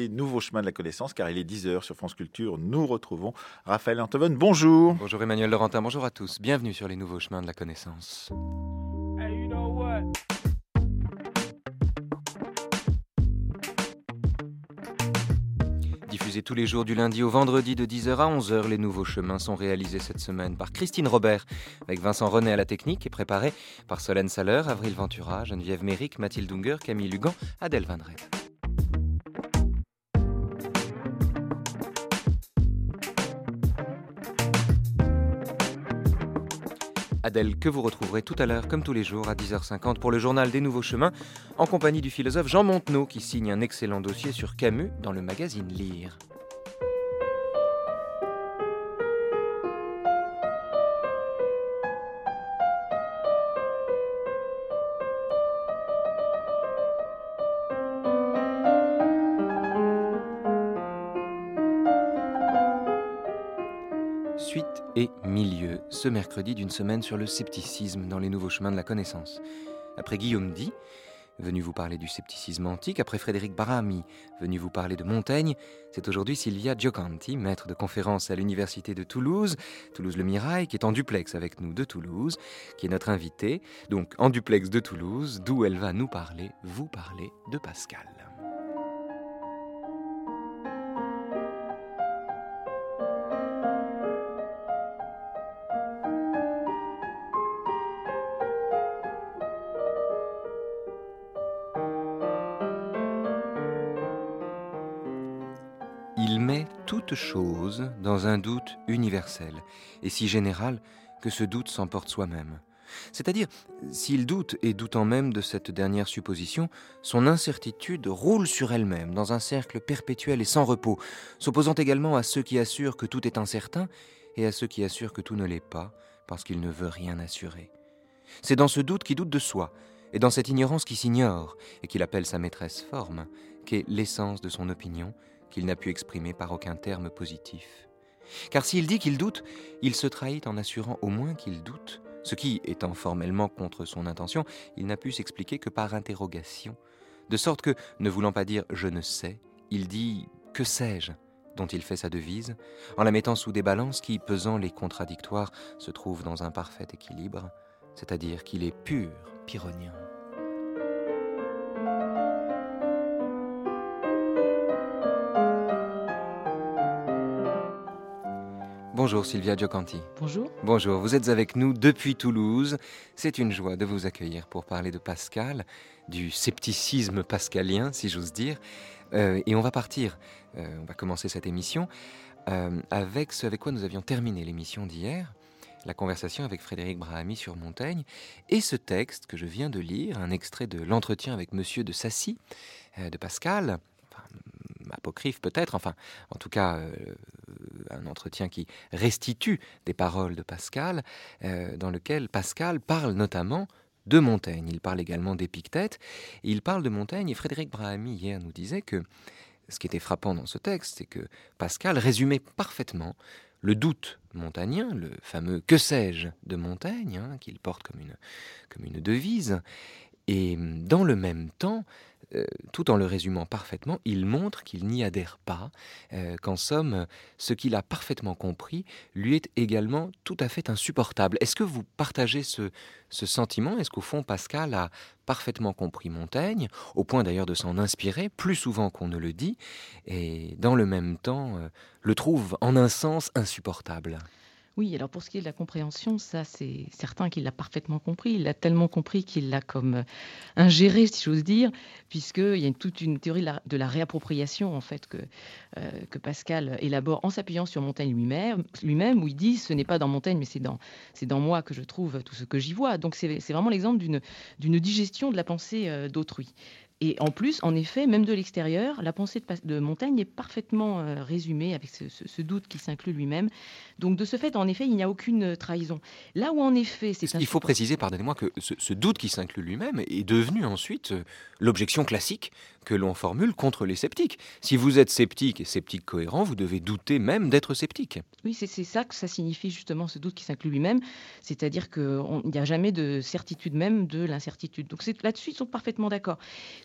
les nouveaux chemins de la connaissance, car il est 10h sur France Culture. Nous retrouvons Raphaël Antoven. Bonjour. Bonjour Emmanuel Laurentin, bonjour à tous. Bienvenue sur les nouveaux chemins de la connaissance. Hey, you know what? Diffusés tous les jours du lundi au vendredi de 10h à 11h, les nouveaux chemins sont réalisés cette semaine par Christine Robert, avec Vincent René à la technique et préparés par Solène Saleur, Avril Ventura, Geneviève Méric, Mathilde Unger, Camille Lugan, Adèle Van Red. Adèle, que vous retrouverez tout à l'heure, comme tous les jours, à 10h50 pour le journal des Nouveaux Chemins, en compagnie du philosophe Jean Montenot, qui signe un excellent dossier sur Camus dans le magazine Lire. Suite et milieu, ce mercredi d'une semaine sur le scepticisme dans les nouveaux chemins de la connaissance. Après Guillaume Di, venu vous parler du scepticisme antique, après Frédéric Barami, venu vous parler de Montaigne, c'est aujourd'hui Silvia Giocanti, maître de conférence à l'université de Toulouse, Toulouse-le Mirail, qui est en duplex avec nous de Toulouse, qui est notre invitée, donc en duplex de Toulouse, d'où elle va nous parler, vous parler de Pascal. Il met toute chose dans un doute universel, et si général que ce doute s'emporte soi-même. C'est-à-dire, s'il doute, et doutant même de cette dernière supposition, son incertitude roule sur elle-même, dans un cercle perpétuel et sans repos, s'opposant également à ceux qui assurent que tout est incertain, et à ceux qui assurent que tout ne l'est pas, parce qu'il ne veut rien assurer. C'est dans ce doute qui doute de soi, et dans cette ignorance qui s'ignore, et qu'il appelle sa maîtresse forme, qu'est l'essence de son opinion, qu'il n'a pu exprimer par aucun terme positif. Car s'il dit qu'il doute, il se trahit en assurant au moins qu'il doute, ce qui, étant formellement contre son intention, il n'a pu s'expliquer que par interrogation, de sorte que, ne voulant pas dire « je ne sais », il dit « que sais-je » dont il fait sa devise, en la mettant sous des balances qui, pesant les contradictoires, se trouvent dans un parfait équilibre, c'est-à-dire qu'il est pur pyrrhonien. Bonjour Silvia Giocanti. Bonjour. Bonjour, vous êtes avec nous depuis Toulouse. C'est une joie de vous accueillir pour parler de Pascal, du scepticisme pascalien, si j'ose dire. Et on va partir, on va commencer cette émission avec ce avec quoi nous avions terminé l'émission d'hier, la conversation avec Frédéric Brahami sur Montaigne, et ce texte que je viens de lire, un extrait de l'entretien avec Monsieur de Sacy, de Pascal, enfin, apocryphe peut-être, enfin, en tout cas, un entretien qui restitue des paroles de Pascal, dans lequel Pascal parle notamment de Montaigne. Il parle également d'Épictète, et il parle de Montaigne, et Frédéric Brahami hier nous disait que ce qui était frappant dans ce texte, c'est que Pascal résumait parfaitement le doute montagnien, le fameux « que sais-je » de Montaigne, qu'il porte comme une devise, et dans le même temps, tout en le résumant parfaitement, il montre qu'il n'y adhère pas, qu'en somme, ce qu'il a parfaitement compris lui est également tout à fait insupportable. Est-ce que vous partagez ce sentiment ? Est-ce qu'au fond, Pascal a parfaitement compris Montaigne, au point d'ailleurs de s'en inspirer, plus souvent qu'on ne le dit, et dans le même temps, le trouve en un sens insupportable ? Oui, alors pour ce qui est de la compréhension, ça c'est certain qu'il l'a parfaitement compris. Il l'a tellement compris qu'il l'a comme ingéré, si j'ose dire, puisqu'il y a toute une théorie de la réappropriation en fait que Pascal élabore en s'appuyant sur Montaigne lui-même, où il dit ce n'est pas dans Montaigne, mais c'est dans moi que je trouve tout ce que j'y vois. Donc c'est vraiment l'exemple d'une digestion de la pensée d'autrui. Et en plus, en effet, même de l'extérieur, la pensée de Montaigne est parfaitement résumée avec ce doute qui s'inclut lui-même. Donc de ce fait, en effet, il n'y a aucune trahison. Là où en effet, Il faut préciser, pardonnez-moi, que ce doute qui s'inclut lui-même est devenu ensuite l'objection classique que l'on formule contre les sceptiques. Si vous êtes sceptique et sceptique cohérent, vous devez douter même d'être sceptique. Oui, c'est ça que ça signifie justement, ce doute qui s'inclut lui-même. C'est-à-dire qu'il n'y a jamais de certitude même de l'incertitude. Donc là-dessus, ils sont parfaitement d'accord.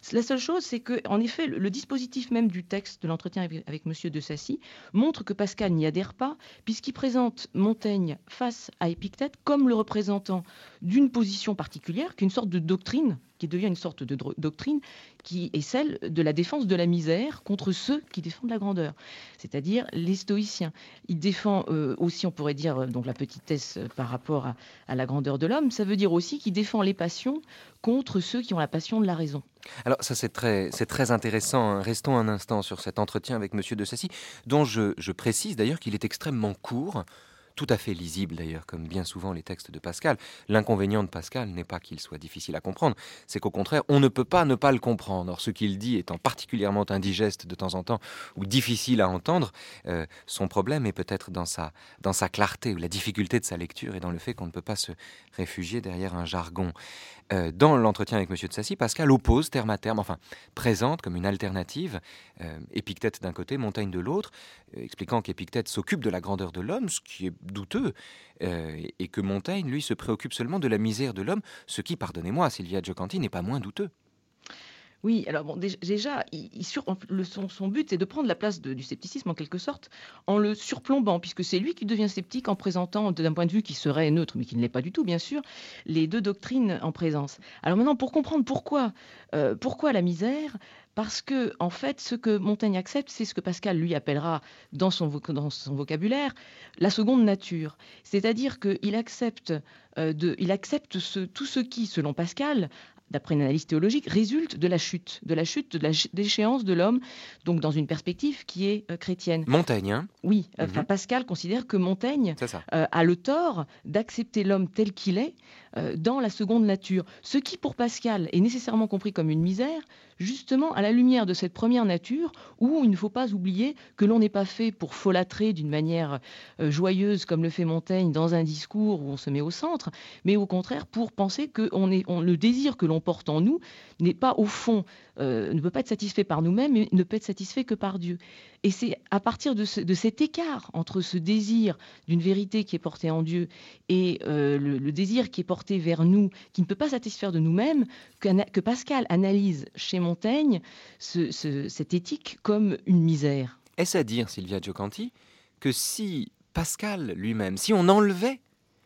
La seule chose, c'est que, en effet, le dispositif même du texte de l'entretien avec Monsieur de Sacy montre que Pascal n'y adhère pas, puisqu'il présente Montaigne face à Épictète comme le représentant d'une position particulière, qu'une sorte de doctrine, qui devient une sorte de doctrine, qui est celle de la défense de la misère contre ceux qui défendent la grandeur, c'est-à-dire les stoïciens. Il défend aussi, on pourrait dire, donc la petitesse par rapport à la grandeur de l'homme, ça veut dire aussi qu'il défend les passions contre ceux qui ont la passion de la raison. Alors ça c'est très intéressant, hein. Restons un instant sur cet entretien avec Monsieur de Sacy, dont je précise d'ailleurs qu'il est extrêmement court, tout à fait lisible d'ailleurs, comme bien souvent les textes de Pascal. L'inconvénient de Pascal n'est pas qu'il soit difficile à comprendre, c'est qu'au contraire, on ne peut pas ne pas le comprendre. Or, ce qu'il dit étant particulièrement indigeste de temps en temps, ou difficile à entendre, son problème est peut-être dans sa clarté, ou la difficulté de sa lecture, et dans le fait qu'on ne peut pas se réfugier derrière un jargon. Dans l'entretien avec Monsieur de Sacy, Pascal oppose terme à terme, enfin présente comme une alternative, Épictète d'un côté, Montaigne de l'autre, expliquant qu'Épictète s'occupe de la grandeur de l'homme, ce qui est douteux, et que Montaigne, lui, se préoccupe seulement de la misère de l'homme, ce qui, pardonnez-moi, Silvia Giocanti, n'est pas moins douteux. Oui, alors bon, déjà, son but, c'est de prendre la place du scepticisme en quelque sorte, en le surplombant, puisque c'est lui qui devient sceptique en présentant, d'un point de vue qui serait neutre, mais qui ne l'est pas du tout, bien sûr, les deux doctrines en présence. Alors maintenant, pour comprendre pourquoi la misère, parce que, en fait, ce que Montaigne accepte, c'est ce que Pascal, lui, appellera dans son vocabulaire la seconde nature. C'est-à-dire qu'il accepte, tout ce qui, selon Pascal, d'après une analyse théologique, résulte de la chute, de la déchéance de l'homme, donc dans une perspective qui est chrétienne. Montaigne, hein ? Oui, Pascal considère que Montaigne a le tort d'accepter l'homme tel qu'il est dans la seconde nature. Ce qui, pour Pascal, est nécessairement compris comme une misère, justement à la lumière de cette première nature, où il ne faut pas oublier que l'on n'est pas fait pour folâtrer d'une manière joyeuse, comme le fait Montaigne, dans un discours où on se met au centre, mais au contraire pour penser que le désir que l'on porte en nous n'est pas au fond, ne peut pas être satisfait par nous-mêmes, mais ne peut être satisfait que par Dieu. Et c'est à partir de cet écart entre ce désir d'une vérité qui est portée en Dieu et le désir qui est porté vers nous, qui ne peut pas satisfaire de nous-mêmes, que Pascal analyse chez Montaigne cette éthique comme une misère. Est-ce à dire, Silvia Giocanti, que si Pascal lui-même, si on enlevait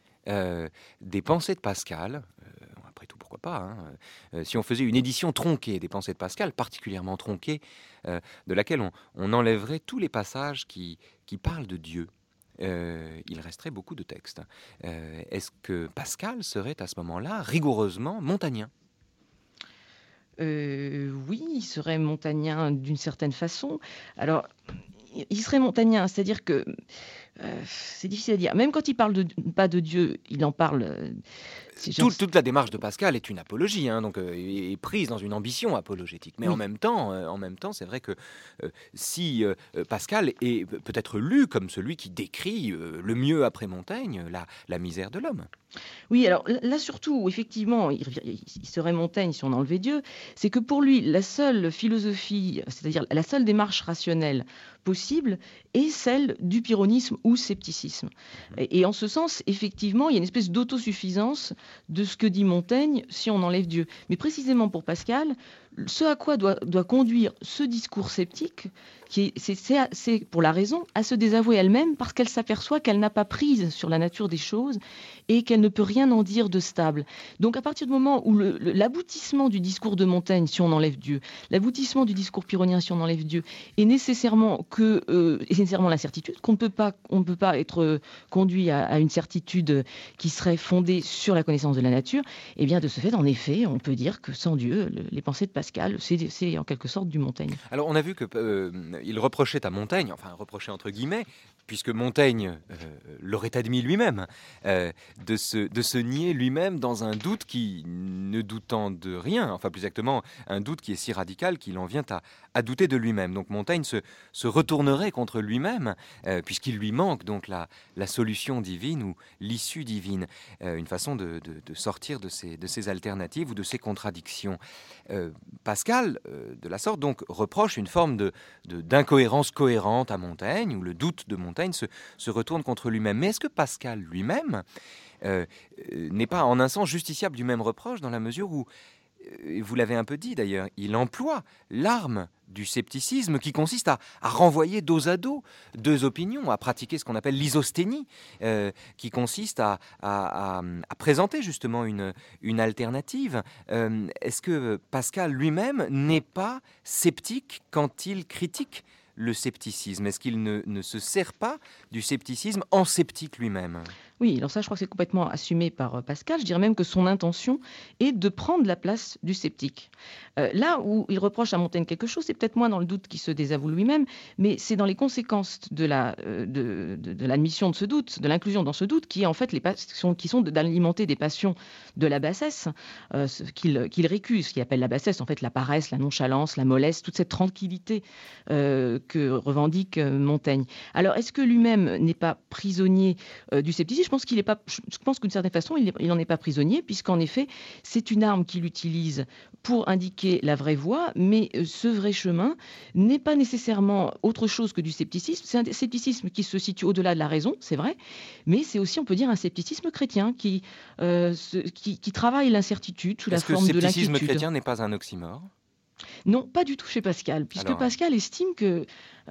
des pensées de Pascal, après tout pourquoi pas, si on faisait une édition tronquée des pensées de Pascal, particulièrement tronquée, de laquelle on enlèverait tous les passages qui parlent de Dieu, il resterait beaucoup de textes. Est-ce que Pascal serait à ce moment-là rigoureusement montagnien ? Oui, il serait montagnien d'une certaine façon. Alors, il serait montagnien, c'est-à-dire que c'est difficile à dire. Même quand il parle pas de Dieu, il en parle. Toute la démarche de Pascal est une apologie, donc est prise dans une ambition apologétique. Mais oui. en même temps, c'est vrai que si Pascal est peut-être lu comme celui qui décrit le mieux après Montaigne la misère de l'homme. Oui, alors là surtout, effectivement, il serait Montaigne si on enlevait Dieu, c'est que pour lui, la seule philosophie, c'est-à-dire la seule démarche rationnelle possible est celle du pyrrhonisme ou scepticisme. Et en ce sens, effectivement, il y a une espèce d'autosuffisance de ce que dit Montaigne si on enlève Dieu. Mais précisément pour Pascal, ce à quoi doit conduire ce discours sceptique, c'est pour la raison à se désavouer elle-même parce qu'elle s'aperçoit qu'elle n'a pas prise sur la nature des choses et qu'elle ne peut rien en dire de stable. Donc à partir du moment où l'aboutissement du discours de Montaigne, si on enlève Dieu, l'aboutissement du discours pyrrhonien, si on enlève Dieu, est nécessairement la certitude, qu'on ne peut pas être conduit à une certitude qui serait fondée sur la connaissance de la nature, et bien de ce fait, en effet, on peut dire que sans Dieu, les pensées de Pascal, c'est en quelque sorte du Montaigne. Alors on a vu qu'il reprochait à Montaigne, enfin reprochait entre guillemets, puisque Montaigne l'aurait admis lui-même, de se nier lui-même dans un doute qui, ne doutant de rien, enfin plus exactement un doute qui est si radical qu'il en vient à douter de lui-même. Donc Montaigne se retournerait contre lui-même, puisqu'il lui manque donc la solution divine ou l'issue divine, une façon de sortir de ces alternatives ou de ces contradictions. Pascal, de la sorte, donc, reproche une forme d'incohérence cohérente à Montaigne, où le doute de Montaigne se retourne contre lui-même. Mais est-ce que Pascal lui-même n'est pas en un sens justiciable du même reproche, dans la mesure où vous l'avez un peu dit d'ailleurs, il emploie l'arme du scepticisme qui consiste à renvoyer dos à dos deux opinions, à pratiquer ce qu'on appelle l'isosténie, qui consiste à présenter justement une alternative. Est-ce que Pascal lui-même n'est pas sceptique quand il critique le scepticisme? Est-ce qu'il ne se sert pas du scepticisme en sceptique lui-même? Oui, alors ça, je crois que c'est complètement assumé par Pascal. Je dirais même que son intention est de prendre la place du sceptique. Là où il reproche à Montaigne quelque chose, c'est peut-être moins dans le doute qui se désavoue lui-même, mais c'est dans les conséquences de l'admission de ce doute, de l'inclusion dans ce doute, qui est en fait qui sont d'alimenter des passions de la bassesse, qu'il récuse, ce qu'il appelle la bassesse, en fait la paresse, la nonchalance, la mollesse, toute cette tranquillité que revendique Montaigne. Alors, est-ce que lui-même n'est pas prisonnier du scepticisme? Je pense qu'une certaine façon, il n'en est pas prisonnier, puisqu'en effet, c'est une arme qu'il utilise pour indiquer la vraie voie, mais ce vrai chemin n'est pas nécessairement autre chose que du scepticisme. C'est un scepticisme qui se situe au-delà de la raison, c'est vrai, mais c'est aussi, on peut dire, un scepticisme chrétien qui travaille l'incertitude sous la forme de l'inquiétude. Est-ce que le scepticisme chrétien n'est pas un oxymore? Non, pas du tout chez Pascal, puisque Alors, Pascal estime que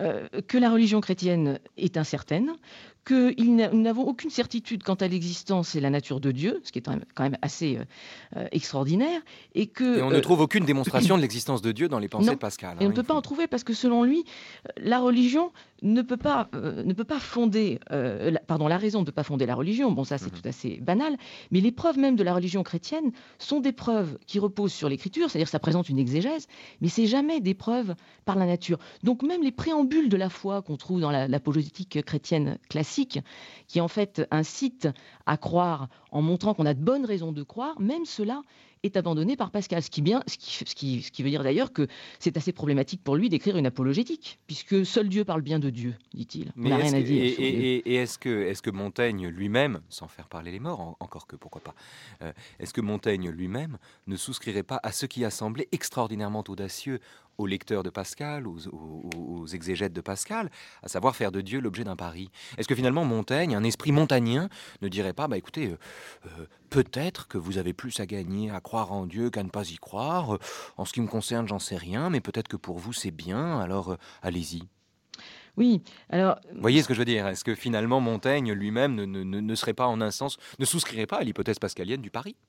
la religion chrétienne est incertaine, que nous n'avons aucune certitude quant à l'existence et la nature de Dieu, ce qui est quand même assez extraordinaire, et on ne trouve aucune démonstration de l'existence de Dieu dans les pensées de Pascal. Et on ne peut pas en trouver parce que selon lui, la religion ne peut pas fonder, la raison ne peut pas fonder la religion. Bon, ça c'est tout assez banal, mais les preuves même de la religion chrétienne sont des preuves qui reposent sur l'écriture, c'est-à-dire ça présente une exégèse, mais c'est jamais des preuves par la nature. Donc même les préambules de la foi qu'on trouve dans l'apologétique chrétienne classique, qui en fait incite à croire en montrant qu'on a de bonnes raisons de croire, même cela est abandonné par Pascal. Ce qui veut dire d'ailleurs que c'est assez problématique pour lui d'écrire une apologétique, puisque seul Dieu parle bien de Dieu, dit-il. On n'a rien à dire. Et est-ce que Montaigne lui-même, sans faire parler les morts, encore que pourquoi pas, est-ce que Montaigne lui-même ne souscrirait pas à ce qui a semblé extraordinairement audacieux aux lecteurs de Pascal, aux exégètes de Pascal, à savoir faire de Dieu l'objet d'un pari? Est-ce que finalement Montaigne, un esprit montagnien, ne dirait pas, écoutez, peut-être que vous avez plus à gagner à croire en Dieu qu'à ne pas y croire. En ce qui me concerne, j'en sais rien, mais peut-être que pour vous c'est bien, alors allez-y. Oui, alors... Vous voyez ce que je veux dire? Est-ce que finalement Montaigne lui-même ne serait pas en un sens, ne souscrirait pas à l'hypothèse pascalienne du pari?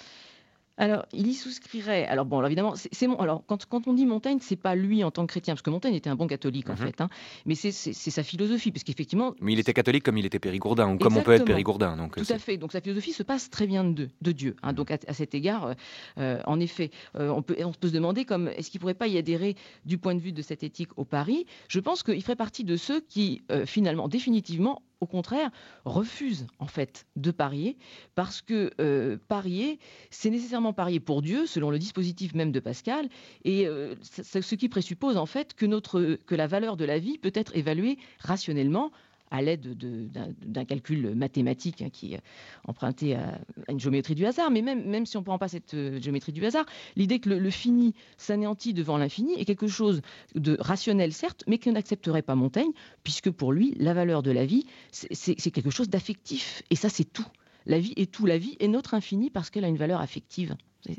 Alors, il y souscrirait. Alors bon, alors évidemment, alors quand on dit Montaigne, c'est pas lui en tant que chrétien, parce que Montaigne était un bon catholique en fait, hein, mais c'est sa philosophie, parce qu'effectivement. Mais il était catholique comme il était périgourdin, ou comme on peut être périgourdin. Donc tout à fait. Donc sa philosophie se passe très bien de Dieu. Hein, donc à cet égard, en effet, on peut se demander est-ce qu'il pourrait pas y adhérer du point de vue de cette éthique au pari. Je pense qu'il ferait partie de ceux qui finalement, définitivement, au contraire, refusent en fait de parier, parce que parier, c'est nécessairement parier pour Dieu, selon le dispositif même de Pascal, et ce qui présuppose en fait que la valeur de la vie peut être évaluée rationnellement à l'aide d'un calcul mathématique qui est emprunté à une géométrie du hasard. Mais même si on ne prend pas cette géométrie du hasard, l'idée que le fini s'anéantit devant l'infini est quelque chose de rationnel, certes, mais que n'accepterait pas Montaigne, puisque pour lui, la valeur de la vie, c'est quelque chose d'affectif. Et ça, c'est tout. La vie est tout. La vie est notre infini parce qu'elle a une valeur affective.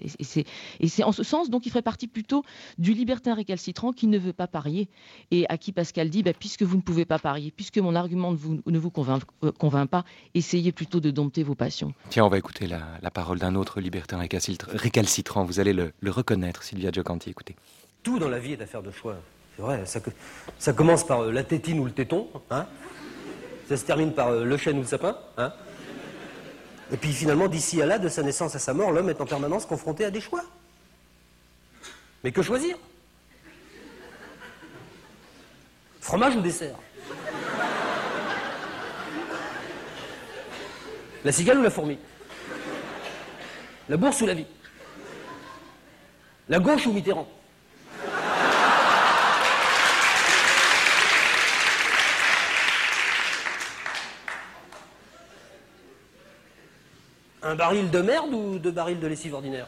Et c'est en ce sens, donc, il ferait partie plutôt du libertin récalcitrant qui ne veut pas parier et à qui Pascal dit, puisque vous ne pouvez pas parier, puisque mon argument ne vous convainc pas, essayez plutôt de dompter vos passions. Tiens, on va écouter la parole d'un autre libertin récalcitrant. Vous allez le reconnaître, Silvia Giocanti, écoutez. Tout dans la vie est affaire de choix. C'est vrai, ça commence par la tétine ou le téton, hein. Ça se termine par le chêne ou le sapin, hein. Et puis finalement, d'ici à là, de sa naissance à sa mort, l'homme est en permanence confronté à des choix. Mais que choisir? Fromage ou dessert? La cigale ou la fourmi? La bourse ou la vie? La gauche ou Mitterrand? Un baril de merde ou 2 barils de lessive ordinaire?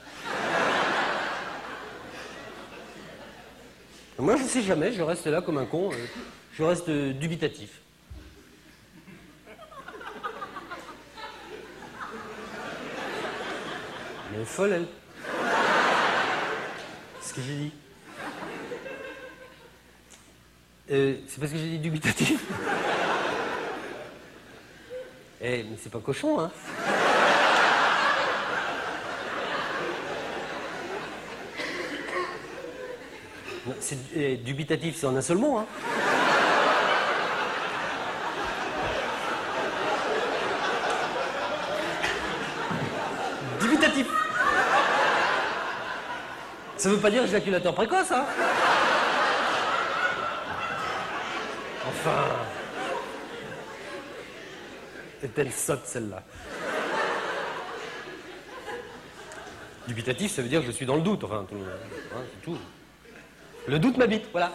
Moi, je sais jamais, je reste là comme un con, je reste dubitatif. Elle est folle, elle. Qu'est-ce que j'ai dit C'est parce que j'ai dit dubitatif. Mais c'est pas cochon, hein. Non, dubitatif, c'est en un seul mot, hein. Dubitatif. Ça veut pas dire éjaculateur précoce, hein. Enfin... Est-elle sotte, celle-là? Dubitatif, ça veut dire que je suis dans le doute, enfin, c'est tout. Le doute m'habite, voilà.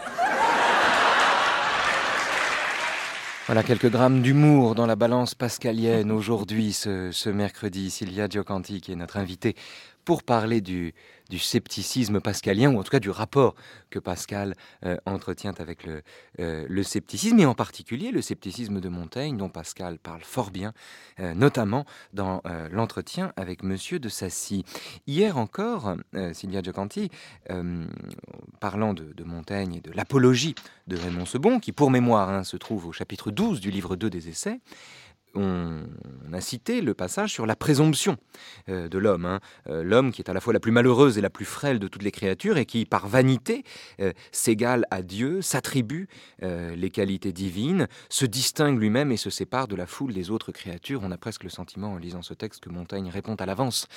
Voilà quelques grammes d'humour dans la balance pascalienne aujourd'hui, ce mercredi. Silvia Giocanti, qui est notre invitée pour parler du scepticisme pascalien, ou en tout cas du rapport que Pascal entretient avec le scepticisme, et en particulier le scepticisme de Montaigne, dont Pascal parle fort bien, notamment dans l'entretien avec Monsieur de Sacy. Hier encore, Silvia Giocanti, parlant de Montaigne et de l'apologie de Raymond Sebond, qui pour mémoire se trouve au chapitre 12 du livre 2 des Essais, on a cité le passage sur la présomption de l'homme. L'homme qui est à la fois la plus malheureuse et la plus frêle de toutes les créatures et qui, par vanité, s'égale à Dieu, s'attribue les qualités divines, se distingue lui-même et se sépare de la foule des autres créatures. On a presque le sentiment, en lisant ce texte, que Montaigne répond à l'avance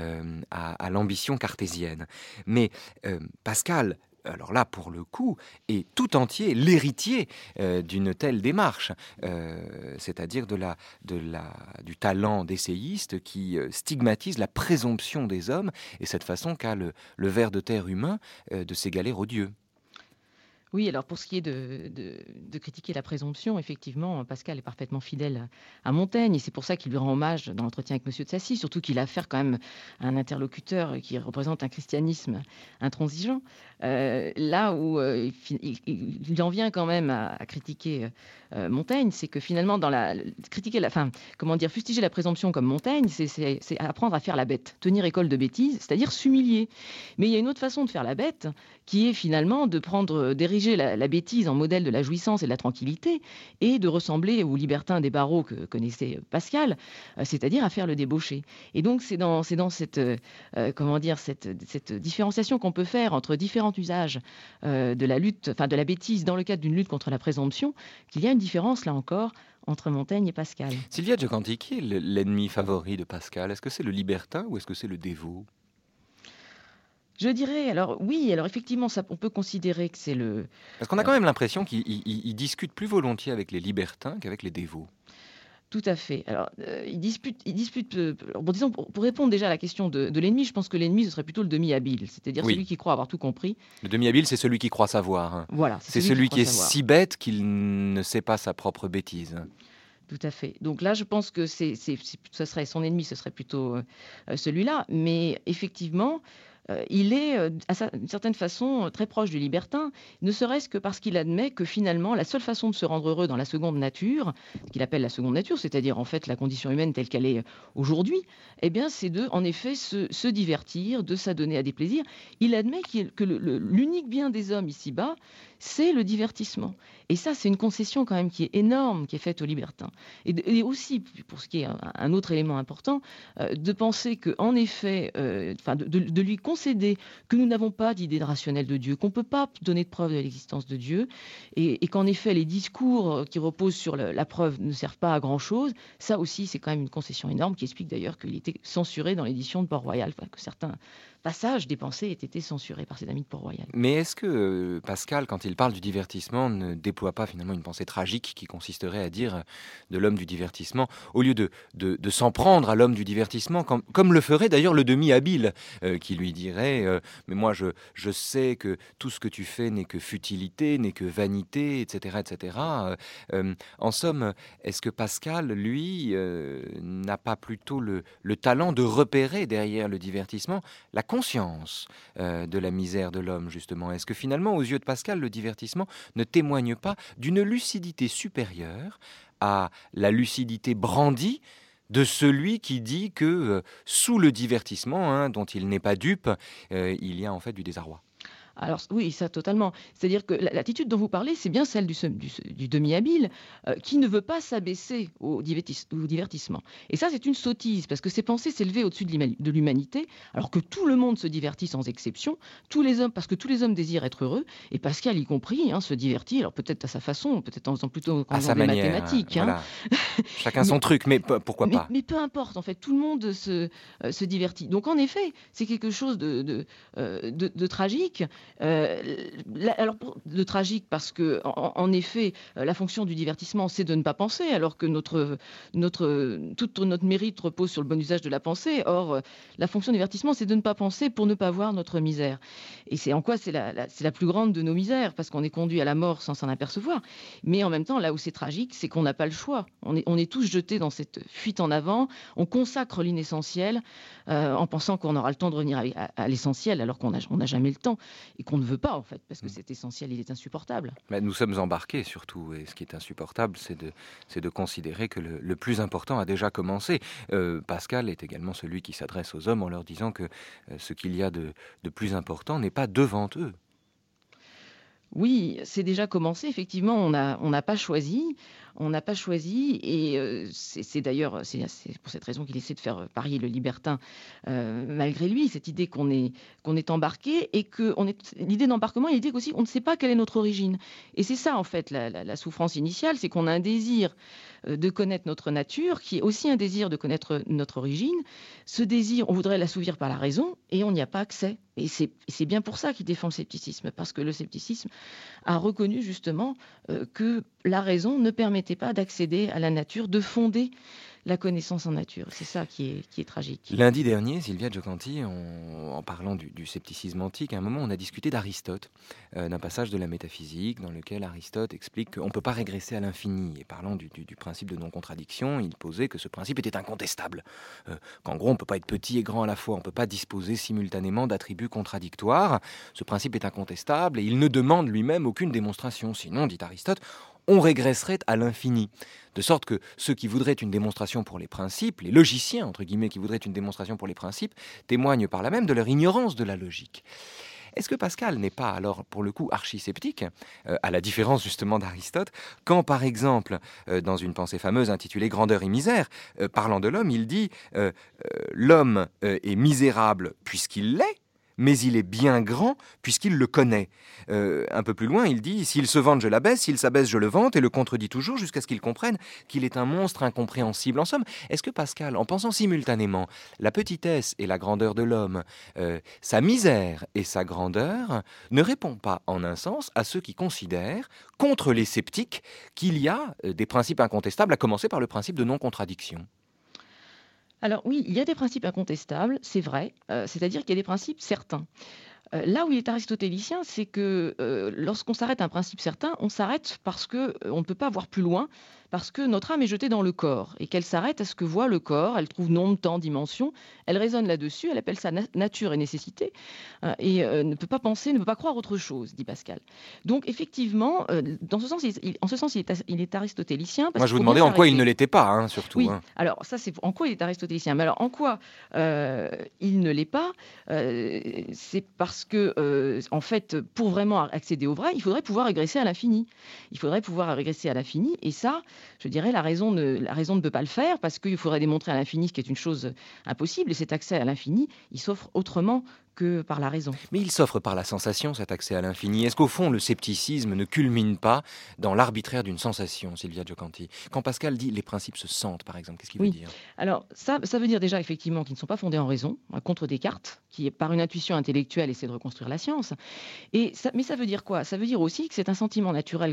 à l'ambition cartésienne. Mais Pascal, alors là, pour le coup, est tout entier l'héritier d'une telle démarche, c'est-à-dire du talent d'essayiste qui stigmatise la présomption des hommes et cette façon qu'a le ver de terre humain de s'égaler aux dieux. Oui, alors pour ce qui est de critiquer la présomption, effectivement, Pascal est parfaitement fidèle à Montaigne, et c'est pour ça qu'il lui rend hommage dans l'entretien avec Monsieur de Sacy, surtout qu'il a affaire quand même à un interlocuteur qui représente un christianisme intransigeant. Là où il en vient quand même à critiquer Montaigne, c'est que finalement, fustiger la présomption comme Montaigne, c'est apprendre à faire la bête, tenir école de bêtise, c'est-à-dire s'humilier. Mais il y a une autre façon de faire la bête, qui est finalement d'ériger la bêtise en modèle de la jouissance et de la tranquillité, et de ressembler aux libertins des barreaux que connaissait Pascal, c'est-à-dire à faire le débauché. Et donc c'est dans cette différenciation qu'on peut faire entre différents usages de la bêtise dans le cadre d'une lutte contre la présomption, qu'il y a une différence là encore entre Montaigne et Pascal. Silvia Giocanti, qui est l'ennemi favori de Pascal? Est-ce que c'est le libertin ou est-ce que c'est le dévot? Je dirais, alors effectivement, on peut considérer que c'est le... Parce qu'on a quand même l'impression qu'il discute plus volontiers avec les libertins qu'avec les dévots. Tout à fait. Alors, il dispute. Disons, pour répondre déjà à la question de l'ennemi, je pense que l'ennemi, ce serait plutôt le demi-habile, c'est-à-dire celui qui croit avoir tout compris. Le demi-habile, c'est celui qui croit savoir. Voilà. C'est celui qui est si bête qu'il ne sait pas sa propre bêtise. Tout à fait. Donc là, je pense que ce serait son ennemi, ce serait plutôt celui-là. Mais effectivement, il est, d'une certaine façon, très proche du libertin, ne serait-ce que parce qu'il admet que finalement, la seule façon de se rendre heureux dans la seconde nature, ce qu'il appelle la seconde nature, c'est-à-dire en fait la condition humaine telle qu'elle est aujourd'hui, eh bien, c'est en effet, se divertir, de s'adonner à des plaisirs. Il admet que l'unique bien des hommes ici-bas, c'est le divertissement. Et ça, c'est une concession quand même qui est énorme, qui est faite aux libertins. Et aussi, pour ce qui est un autre élément important, de penser qu'en effet, de lui concéder que nous n'avons pas d'idée rationnelle de Dieu, qu'on ne peut pas donner de preuve de l'existence de Dieu, et qu'en effet, les discours qui reposent sur la preuve ne servent pas à grand-chose, ça aussi, c'est quand même une concession énorme qui explique d'ailleurs qu'il était censuré dans l'édition de Port-Royal, que certains passages des pensées aient été censurés par ses amis de Port-Royal. Mais est-ce que Pascal, quand il parle du divertissement, ne déploie pas finalement une pensée tragique qui consisterait à dire de l'homme du divertissement, au lieu de s'en prendre à l'homme du divertissement, comme le ferait d'ailleurs le demi-habile, qui lui dirait mais moi je sais que tout ce que tu fais n'est que futilité, n'est que vanité, etc. etc. En somme, est-ce que Pascal, lui, n'a pas plutôt le talent de repérer derrière le divertissement la conscience de la misère de l'homme, justement? Est-ce que finalement, aux yeux de Pascal, le divertissement ne témoigne pas d'une lucidité supérieure à la lucidité brandie de celui qui dit que sous le divertissement, dont il n'est pas dupe, il y a en fait du désarroi? Alors oui, ça totalement. C'est-à-dire que l'attitude dont vous parlez, c'est bien celle du demi-habile qui ne veut pas s'abaisser au divertissement. Et ça, c'est une sottise, parce que c'est penser s'élever au-dessus de l'humanité, alors que tout le monde se divertit sans exception, parce que tous les hommes désirent être heureux, et Pascal y compris, se divertit, alors peut-être à sa façon, peut-être en faisant plutôt à sa manière, mathématiques. Voilà. Chacun son truc, mais pourquoi pas. Mais peu importe, en fait, tout le monde se divertit. Donc en effet, c'est quelque chose de tragique. Alors de tragique parce que, en effet, la fonction du divertissement, c'est de ne pas penser, alors que tout notre mérite repose sur le bon usage de la pensée. Or, la fonction du divertissement, c'est de ne pas penser pour ne pas voir notre misère. Et c'est en quoi c'est la plus grande de nos misères, parce qu'on est conduit à la mort sans s'en apercevoir. Mais en même temps, là où c'est tragique, c'est qu'on n'a pas le choix. On est tous jetés dans cette fuite en avant. On consacre l'inessentiel en pensant qu'on aura le temps de revenir à l'essentiel, alors qu'on n'a jamais le temps et qu'on ne veut pas, en fait, parce que cet essentiel, il est insupportable. Mais nous sommes embarqués surtout, et ce qui est insupportable, c'est de considérer que le plus important a déjà commencé. Pascal est également celui qui s'adresse aux hommes en leur disant que ce qu'il y a de plus important n'est pas devant eux. Oui, c'est déjà commencé. Effectivement, on n'a pas choisi. On n'a pas choisi. Et c'est d'ailleurs c'est pour cette raison qu'il essaie de faire parier le libertin malgré lui. Cette idée qu'on est embarqué et que l'idée d'embarquement, l'idée qu'aussi on ne sait pas quelle est notre origine. Et c'est ça en fait la souffrance initiale, c'est qu'on a un désir de connaître notre nature, qui est aussi un désir de connaître notre origine. Ce désir, on voudrait l'assouvir par la raison et on n'y a pas accès. Et c'est bien pour ça qu'il défend le scepticisme, parce que le scepticisme a reconnu justement que la raison ne permettait pas d'accéder à la nature, de fonder la connaissance en nature. C'est ça qui est tragique. Lundi dernier, Sylvia Giocanti, en parlant du scepticisme antique, à un moment, on a discuté d'Aristote, d'un passage de la métaphysique dans lequel Aristote explique qu'on ne peut pas régresser à l'infini. Et parlant du principe de non-contradiction, il posait que ce principe était incontestable. Qu'en gros, on ne peut pas être petit et grand à la fois, on ne peut pas disposer simultanément d'attributs contradictoires. Ce principe est incontestable et il ne demande lui-même aucune démonstration. Sinon, dit Aristote, on régresserait à l'infini. De sorte que ceux qui voudraient une démonstration pour les principes, les logiciens, entre guillemets, qui voudraient une démonstration pour les principes, témoignent par là même de leur ignorance de la logique. Est-ce que Pascal n'est pas alors, pour le coup, archi-sceptique, à la différence justement d'Aristote, quand par exemple, dans une pensée fameuse intitulée « Grandeur et misère », parlant de l'homme, il dit « L'homme est misérable puisqu'il l'est, mais il est bien grand puisqu'il le connaît. » Un peu plus loin, il dit « S'il se vante, je l'abaisse, s'il s'abaisse, je le vante, et le contredit toujours jusqu'à ce qu'il comprenne qu'il est un monstre incompréhensible. » En somme, est-ce que Pascal, en pensant simultanément la petitesse et la grandeur de l'homme, sa misère et sa grandeur, ne répond pas en un sens à ceux qui considèrent, contre les sceptiques, qu'il y a des principes incontestables, à commencer par le principe de non-contradiction ? Alors oui, il y a des principes incontestables, c'est vrai, c'est-à-dire qu'il y a des principes certains. Là où il est aristotélicien, c'est que lorsqu'on s'arrête à un principe certain, on s'arrête parce qu'on ne peut pas voir plus loin, parce que notre âme est jetée dans le corps et qu'elle s'arrête à ce que voit le corps, elle trouve nombre, temps, dimension, elle raisonne là-dessus, elle appelle ça nature et nécessité et ne peut pas penser, ne peut pas croire autre chose, dit Pascal. Donc effectivement, dans ce sens, il est aristotélicien. Moi je vous demandais en quoi il ne l'était pas, surtout. Oui, alors ça c'est en quoi il est aristotélicien. Mais alors en quoi il ne l'est pas, c'est parce que, en fait, pour vraiment accéder au vrai, il faudrait pouvoir régresser à l'infini. Il faudrait pouvoir régresser à l'infini, et ça, je dirais, la raison ne peut pas le faire, parce qu'il faudrait démontrer à l'infini ce qui est une chose impossible, et cet accès à l'infini, il s'offre autrement que par la raison. Mais il s'offre par la sensation, cet accès à l'infini. Est-ce qu'au fond, le scepticisme ne culmine pas dans l'arbitraire d'une sensation, Sylvia Giocanti ? Quand Pascal dit « les principes se sentent », par exemple, qu'est-ce qu'il veut dire ? Alors, ça veut dire déjà, effectivement, qu'ils ne sont pas fondés en raison, contre Descartes, qui, par une intuition intellectuelle, essaie de reconstruire la science. Mais ça veut dire quoi ? Ça veut dire aussi que c'est un sentiment naturel,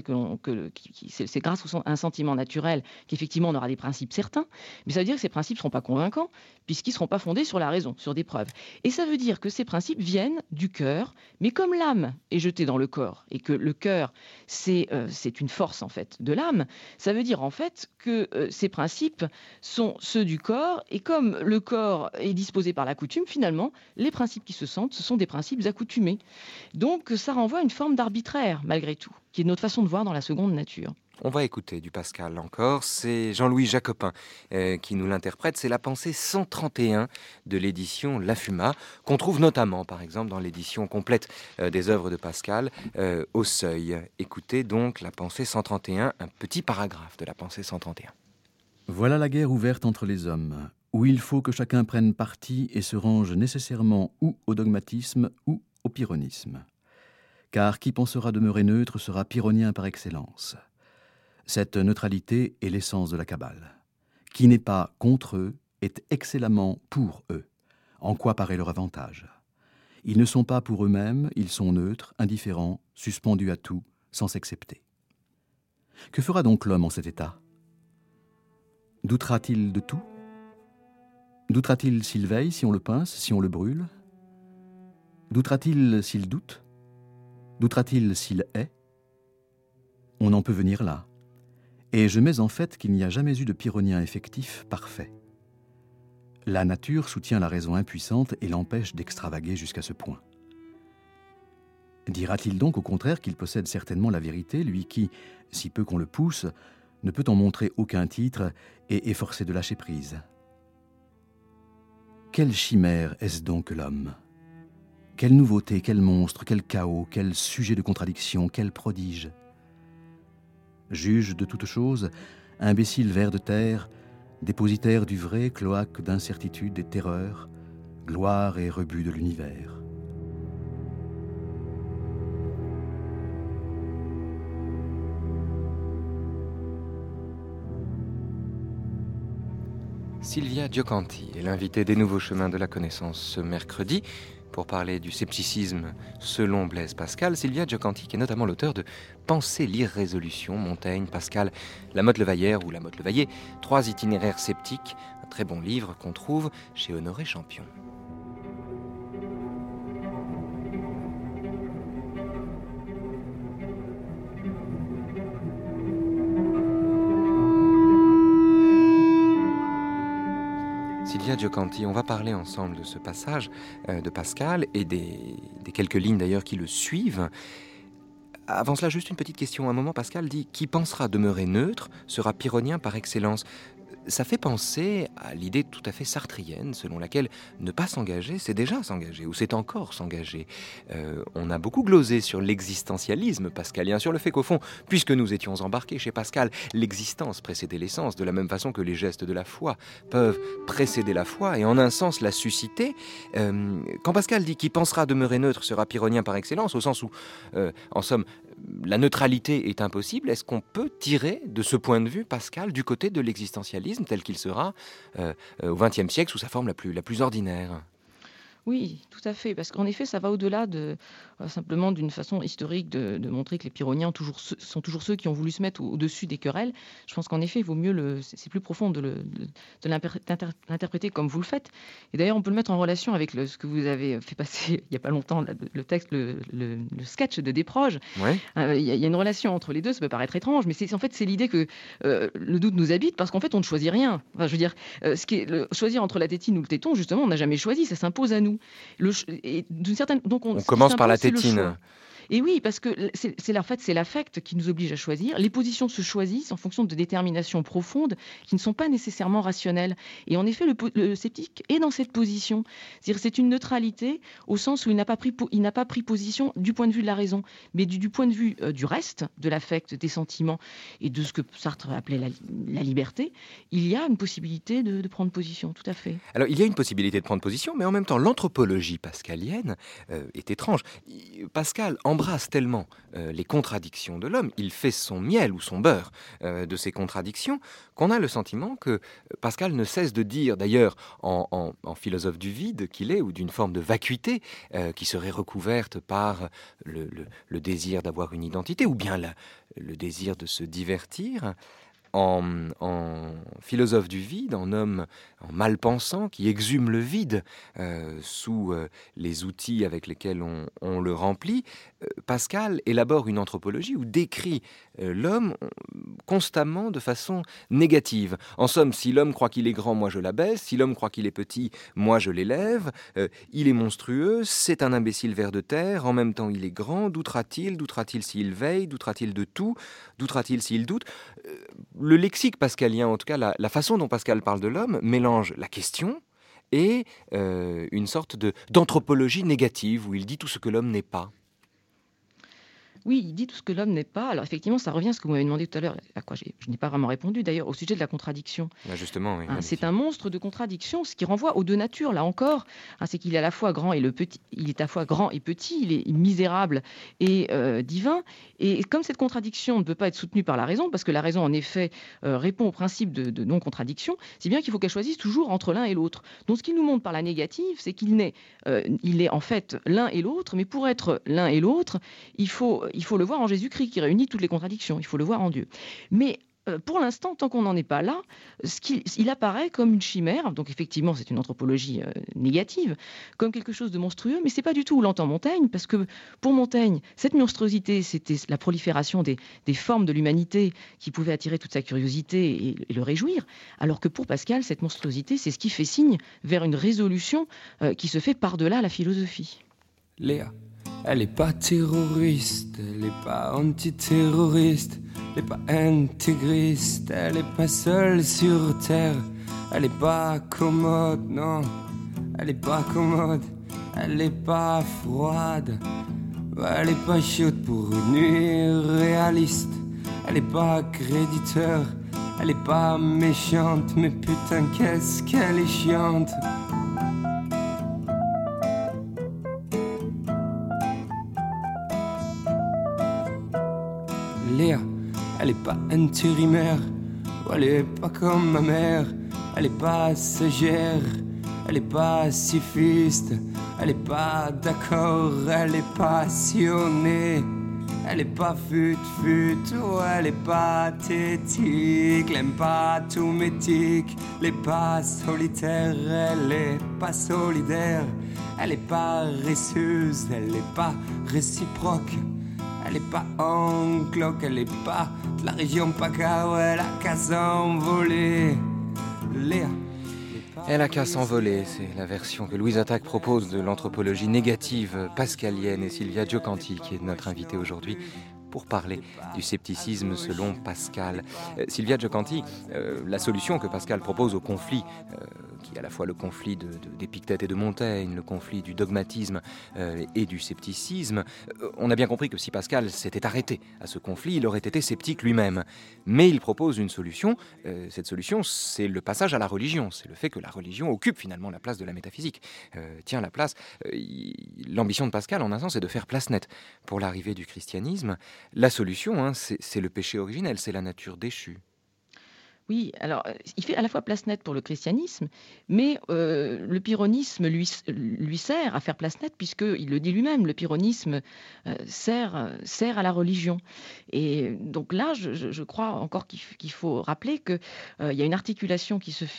c'est grâce à un sentiment naturel qu'effectivement, on aura des principes certains, mais ça veut dire que ces principes ne seront pas convaincants, puisqu'ils ne seront pas fondés sur la raison, sur des preuves. Et ça veut dire que ces principes viennent du cœur, mais comme l'âme est jetée dans le corps, et que le cœur, c'est une force, en fait, de l'âme, ça veut dire, en fait, que ces principes sont ceux du corps, et comme le corps est disposé par la coutume, finalement, les principes qui se sentent, ce sont des principes accoutumés. Donc, ça renvoie à une forme d'arbitraire, malgré tout, qui est notre façon de voir dans la seconde nature. On va écouter du Pascal encore, c'est Jean-Louis Jacopin qui nous l'interprète, c'est la pensée 131 de l'édition La Fuma, qu'on trouve notamment par exemple dans l'édition complète des œuvres de Pascal au Seuil. Écoutez donc la pensée 131, un petit paragraphe de la pensée 131. Voilà la guerre ouverte entre les hommes, où il faut que chacun prenne parti et se range nécessairement ou au dogmatisme ou au pyrrhonisme. Car qui pensera demeurer neutre sera pyrrhonien par excellence. Cette neutralité est l'essence de la Kabbale. Qui n'est pas contre eux est excellemment pour eux. En quoi paraît leur avantage? Ils ne sont pas pour eux-mêmes, ils sont neutres, indifférents, suspendus à tout, sans s'excepter. Que fera donc l'homme en cet état? Doutera-t-il de tout? Doutera-t-il s'il veille, si on le pince, si on le brûle? Doutera-t-il s'il doute? Doutera-t-il s'il est? On en peut venir là. Et je mets en fait qu'il n'y a jamais eu de pyrrhonien effectif parfait. La nature soutient la raison impuissante et l'empêche d'extravaguer jusqu'à ce point. Dira-t-il donc au contraire qu'il possède certainement la vérité, lui qui, si peu qu'on le pousse, ne peut en montrer aucun titre et est forcé de lâcher prise? Quelle chimère est-ce donc que l'homme? Quelle nouveauté, quel monstre, quel chaos, quel sujet de contradiction, quel prodige! Juge de toutes choses, imbécile ver de terre, dépositaire du vrai, cloaque d'incertitude et terreur, gloire et rebut de l'univers. Silvia Giocanti est l'invitée des Nouveaux Chemins de la Connaissance ce mercredi pour parler du scepticisme selon Blaise Pascal. Silvia Giocanti qui est notamment l'auteur de Penser l'irrésolution, Montaigne, Pascal, Lamotte-Levaillère ou Lamotte-Levaillé, 3 itinéraires sceptiques, un très bon livre qu'on trouve chez Honoré Champion. Silvia Giocanti, on va parler ensemble de ce passage de Pascal et des quelques lignes d'ailleurs qui le suivent. Avant cela, juste une petite question. À un moment, Pascal dit « Qui pensera demeurer neutre sera pyrrhonien par excellence ». Ça fait penser à l'idée tout à fait sartrienne, selon laquelle ne pas s'engager, c'est déjà s'engager, ou c'est encore s'engager. On a beaucoup glosé sur l'existentialisme pascalien, sur le fait qu'au fond, puisque nous étions embarqués chez Pascal, l'existence précédait l'essence, de la même façon que les gestes de la foi peuvent précéder la foi et en un sens la susciter. Quand Pascal dit « Qui pensera demeurer neutre sera pyrrhonien par excellence », au sens où, en somme, la neutralité est impossible, est-ce qu'on peut tirer de ce point de vue, Pascal, du côté de l'existentialisme tel qu'il sera au XXe siècle sous sa forme la plus ordinaire? Oui, tout à fait, parce qu'en effet, ça va au-delà de simplement d'une façon historique de montrer que les pyrrhoniens sont toujours ceux qui ont voulu se mettre au-dessus des querelles. Je pense qu'en effet, il vaut mieux c'est plus profond de l'interpréter comme vous le faites. Et d'ailleurs, on peut le mettre en relation avec ce que vous avez fait passer il n'y a pas longtemps, le texte, le sketch de Desproges. Ouais. Il y a une relation entre les deux, ça peut paraître étrange, mais c'est l'idée que le doute nous habite parce qu'en fait, on ne choisit rien. Enfin, je veux dire, choisir entre la tétine ou le téton, justement, on n'a jamais choisi, ça s'impose à nous. Donc on commence par la tétine. Et oui, parce que c'est l'affect qui nous oblige à choisir. Les positions se choisissent en fonction de déterminations profondes qui ne sont pas nécessairement rationnelles. Et en effet, le sceptique est dans cette position. C'est-à-dire, c'est une neutralité au sens où il n'a pas pris position du point de vue de la raison, mais du point de vue du reste, de l'affect, des sentiments et de ce que Sartre appelait la liberté. Il y a une possibilité de prendre position, tout à fait. Alors, il y a une possibilité de prendre position, mais en même temps, l'anthropologie pascalienne est étrange. Pascal embrasse tellement les contradictions de l'homme, il fait son miel ou son beurre de ces contradictions, qu'on a le sentiment que Pascal ne cesse de dire, d'ailleurs en philosophe du vide qu'il est, ou d'une forme de vacuité qui serait recouverte par le désir d'avoir une identité, ou bien le désir de se divertir, en philosophe du vide, en homme, en mal-pensant, qui exhume le vide sous les outils avec lesquels on le remplit, Pascal élabore une anthropologie où décrit l'homme constamment de façon négative. En somme, si l'homme croit qu'il est grand, moi je l'abaisse. Si l'homme croit qu'il est petit, moi je l'élève. Il est monstrueux, c'est un imbécile ver de terre. En même temps, il est grand. Doutera-t-il? Doutera-t-il s'il veille? Doutera-t-il de tout? Doutera-t-il s'il doute? Le lexique pascalien, en tout cas la façon dont Pascal parle de l'homme, mélange la question et une sorte d'anthropologie négative où il dit tout ce que l'homme n'est pas. Oui, il dit tout ce que l'homme n'est pas. Alors effectivement, ça revient à ce que vous m'avez demandé tout à l'heure, à quoi je n'ai pas vraiment répondu d'ailleurs, au sujet de la contradiction. Justement, oui. C'est un monstre de contradiction, ce qui renvoie aux deux natures, là encore. C'est qu'il est à la fois grand et petit, il est à la fois grand et petit, il est misérable et divin. Et comme cette contradiction ne peut pas être soutenue par la raison, parce que la raison, en effet, répond au principe de non-contradiction, c'est bien qu'il faut qu'elle choisisse toujours entre l'un et l'autre. Donc ce qu'il nous montre par la négative, c'est qu'il est en fait l'un et l'autre, mais pour être l'un et l'autre, il faut le voir en Jésus-Christ qui réunit toutes les contradictions, il faut le voir en Dieu. Mais pour l'instant, tant qu'on n'en est pas là, il apparaît comme une chimère, donc effectivement c'est une anthropologie négative, comme quelque chose de monstrueux, mais c'est pas du tout où l'entend Montaigne, parce que pour Montaigne, cette monstruosité, c'était la prolifération des formes de l'humanité qui pouvaient attirer toute sa curiosité et le réjouir, alors que pour Pascal, cette monstruosité, c'est ce qui fait signe vers une résolution qui se fait par-delà la philosophie. Léa, elle est pas terroriste, elle est pas antiterroriste, elle est pas intégriste, elle est pas seule sur terre, elle est pas commode, non, elle est pas commode, elle est pas froide, elle est pas chaude pour une nuit réaliste, elle est pas créditeur, elle est pas méchante, mais putain qu'est-ce qu'elle est chiante. Léa, elle est pas intérimaire, elle est pas comme ma mère, elle est pas sagère, elle est pas pacifiste, elle est pas d'accord, elle est passionnée, elle est pas fut-fut, elle est pathétique, elle aime pas tout métique, elle est pas solitaire, elle est pas solidaire, elle est paresseuse, elle est pas réciproque. Elle est pas angloque, elle est pas de la région PACA, elle a qu'à s'envoler. Léa. Elle a qu'à s'envoler, c'est la version que Louise Attaque propose de l'anthropologie négative pascalienne, et Sylvia Giocanti, qui est notre invitée aujourd'hui, pour parler du scepticisme selon Pascal. Sylvia Giocanti, la solution que Pascal propose au conflit, qui est à la fois le conflit d'Épictète et de Montaigne, le conflit du dogmatisme et du scepticisme, on a bien compris que si Pascal s'était arrêté à ce conflit, il aurait été sceptique lui-même. Mais il propose une solution. Cette solution, c'est le passage à la religion. C'est le fait que la religion occupe finalement la place de la métaphysique, tient la place. L'ambition de Pascal, en un sens, c'est de faire place nette pour l'arrivée du christianisme. La solution, c'est le péché originel, c'est la nature déchue. Oui, alors il fait à la fois place nette pour le christianisme, mais le pyrrhonisme lui sert à faire place nette, puisqu'il le dit lui-même, le pyrrhonisme sert à la religion. Et donc là, je crois encore qu'il faut rappeler qu'il y a une articulation qui se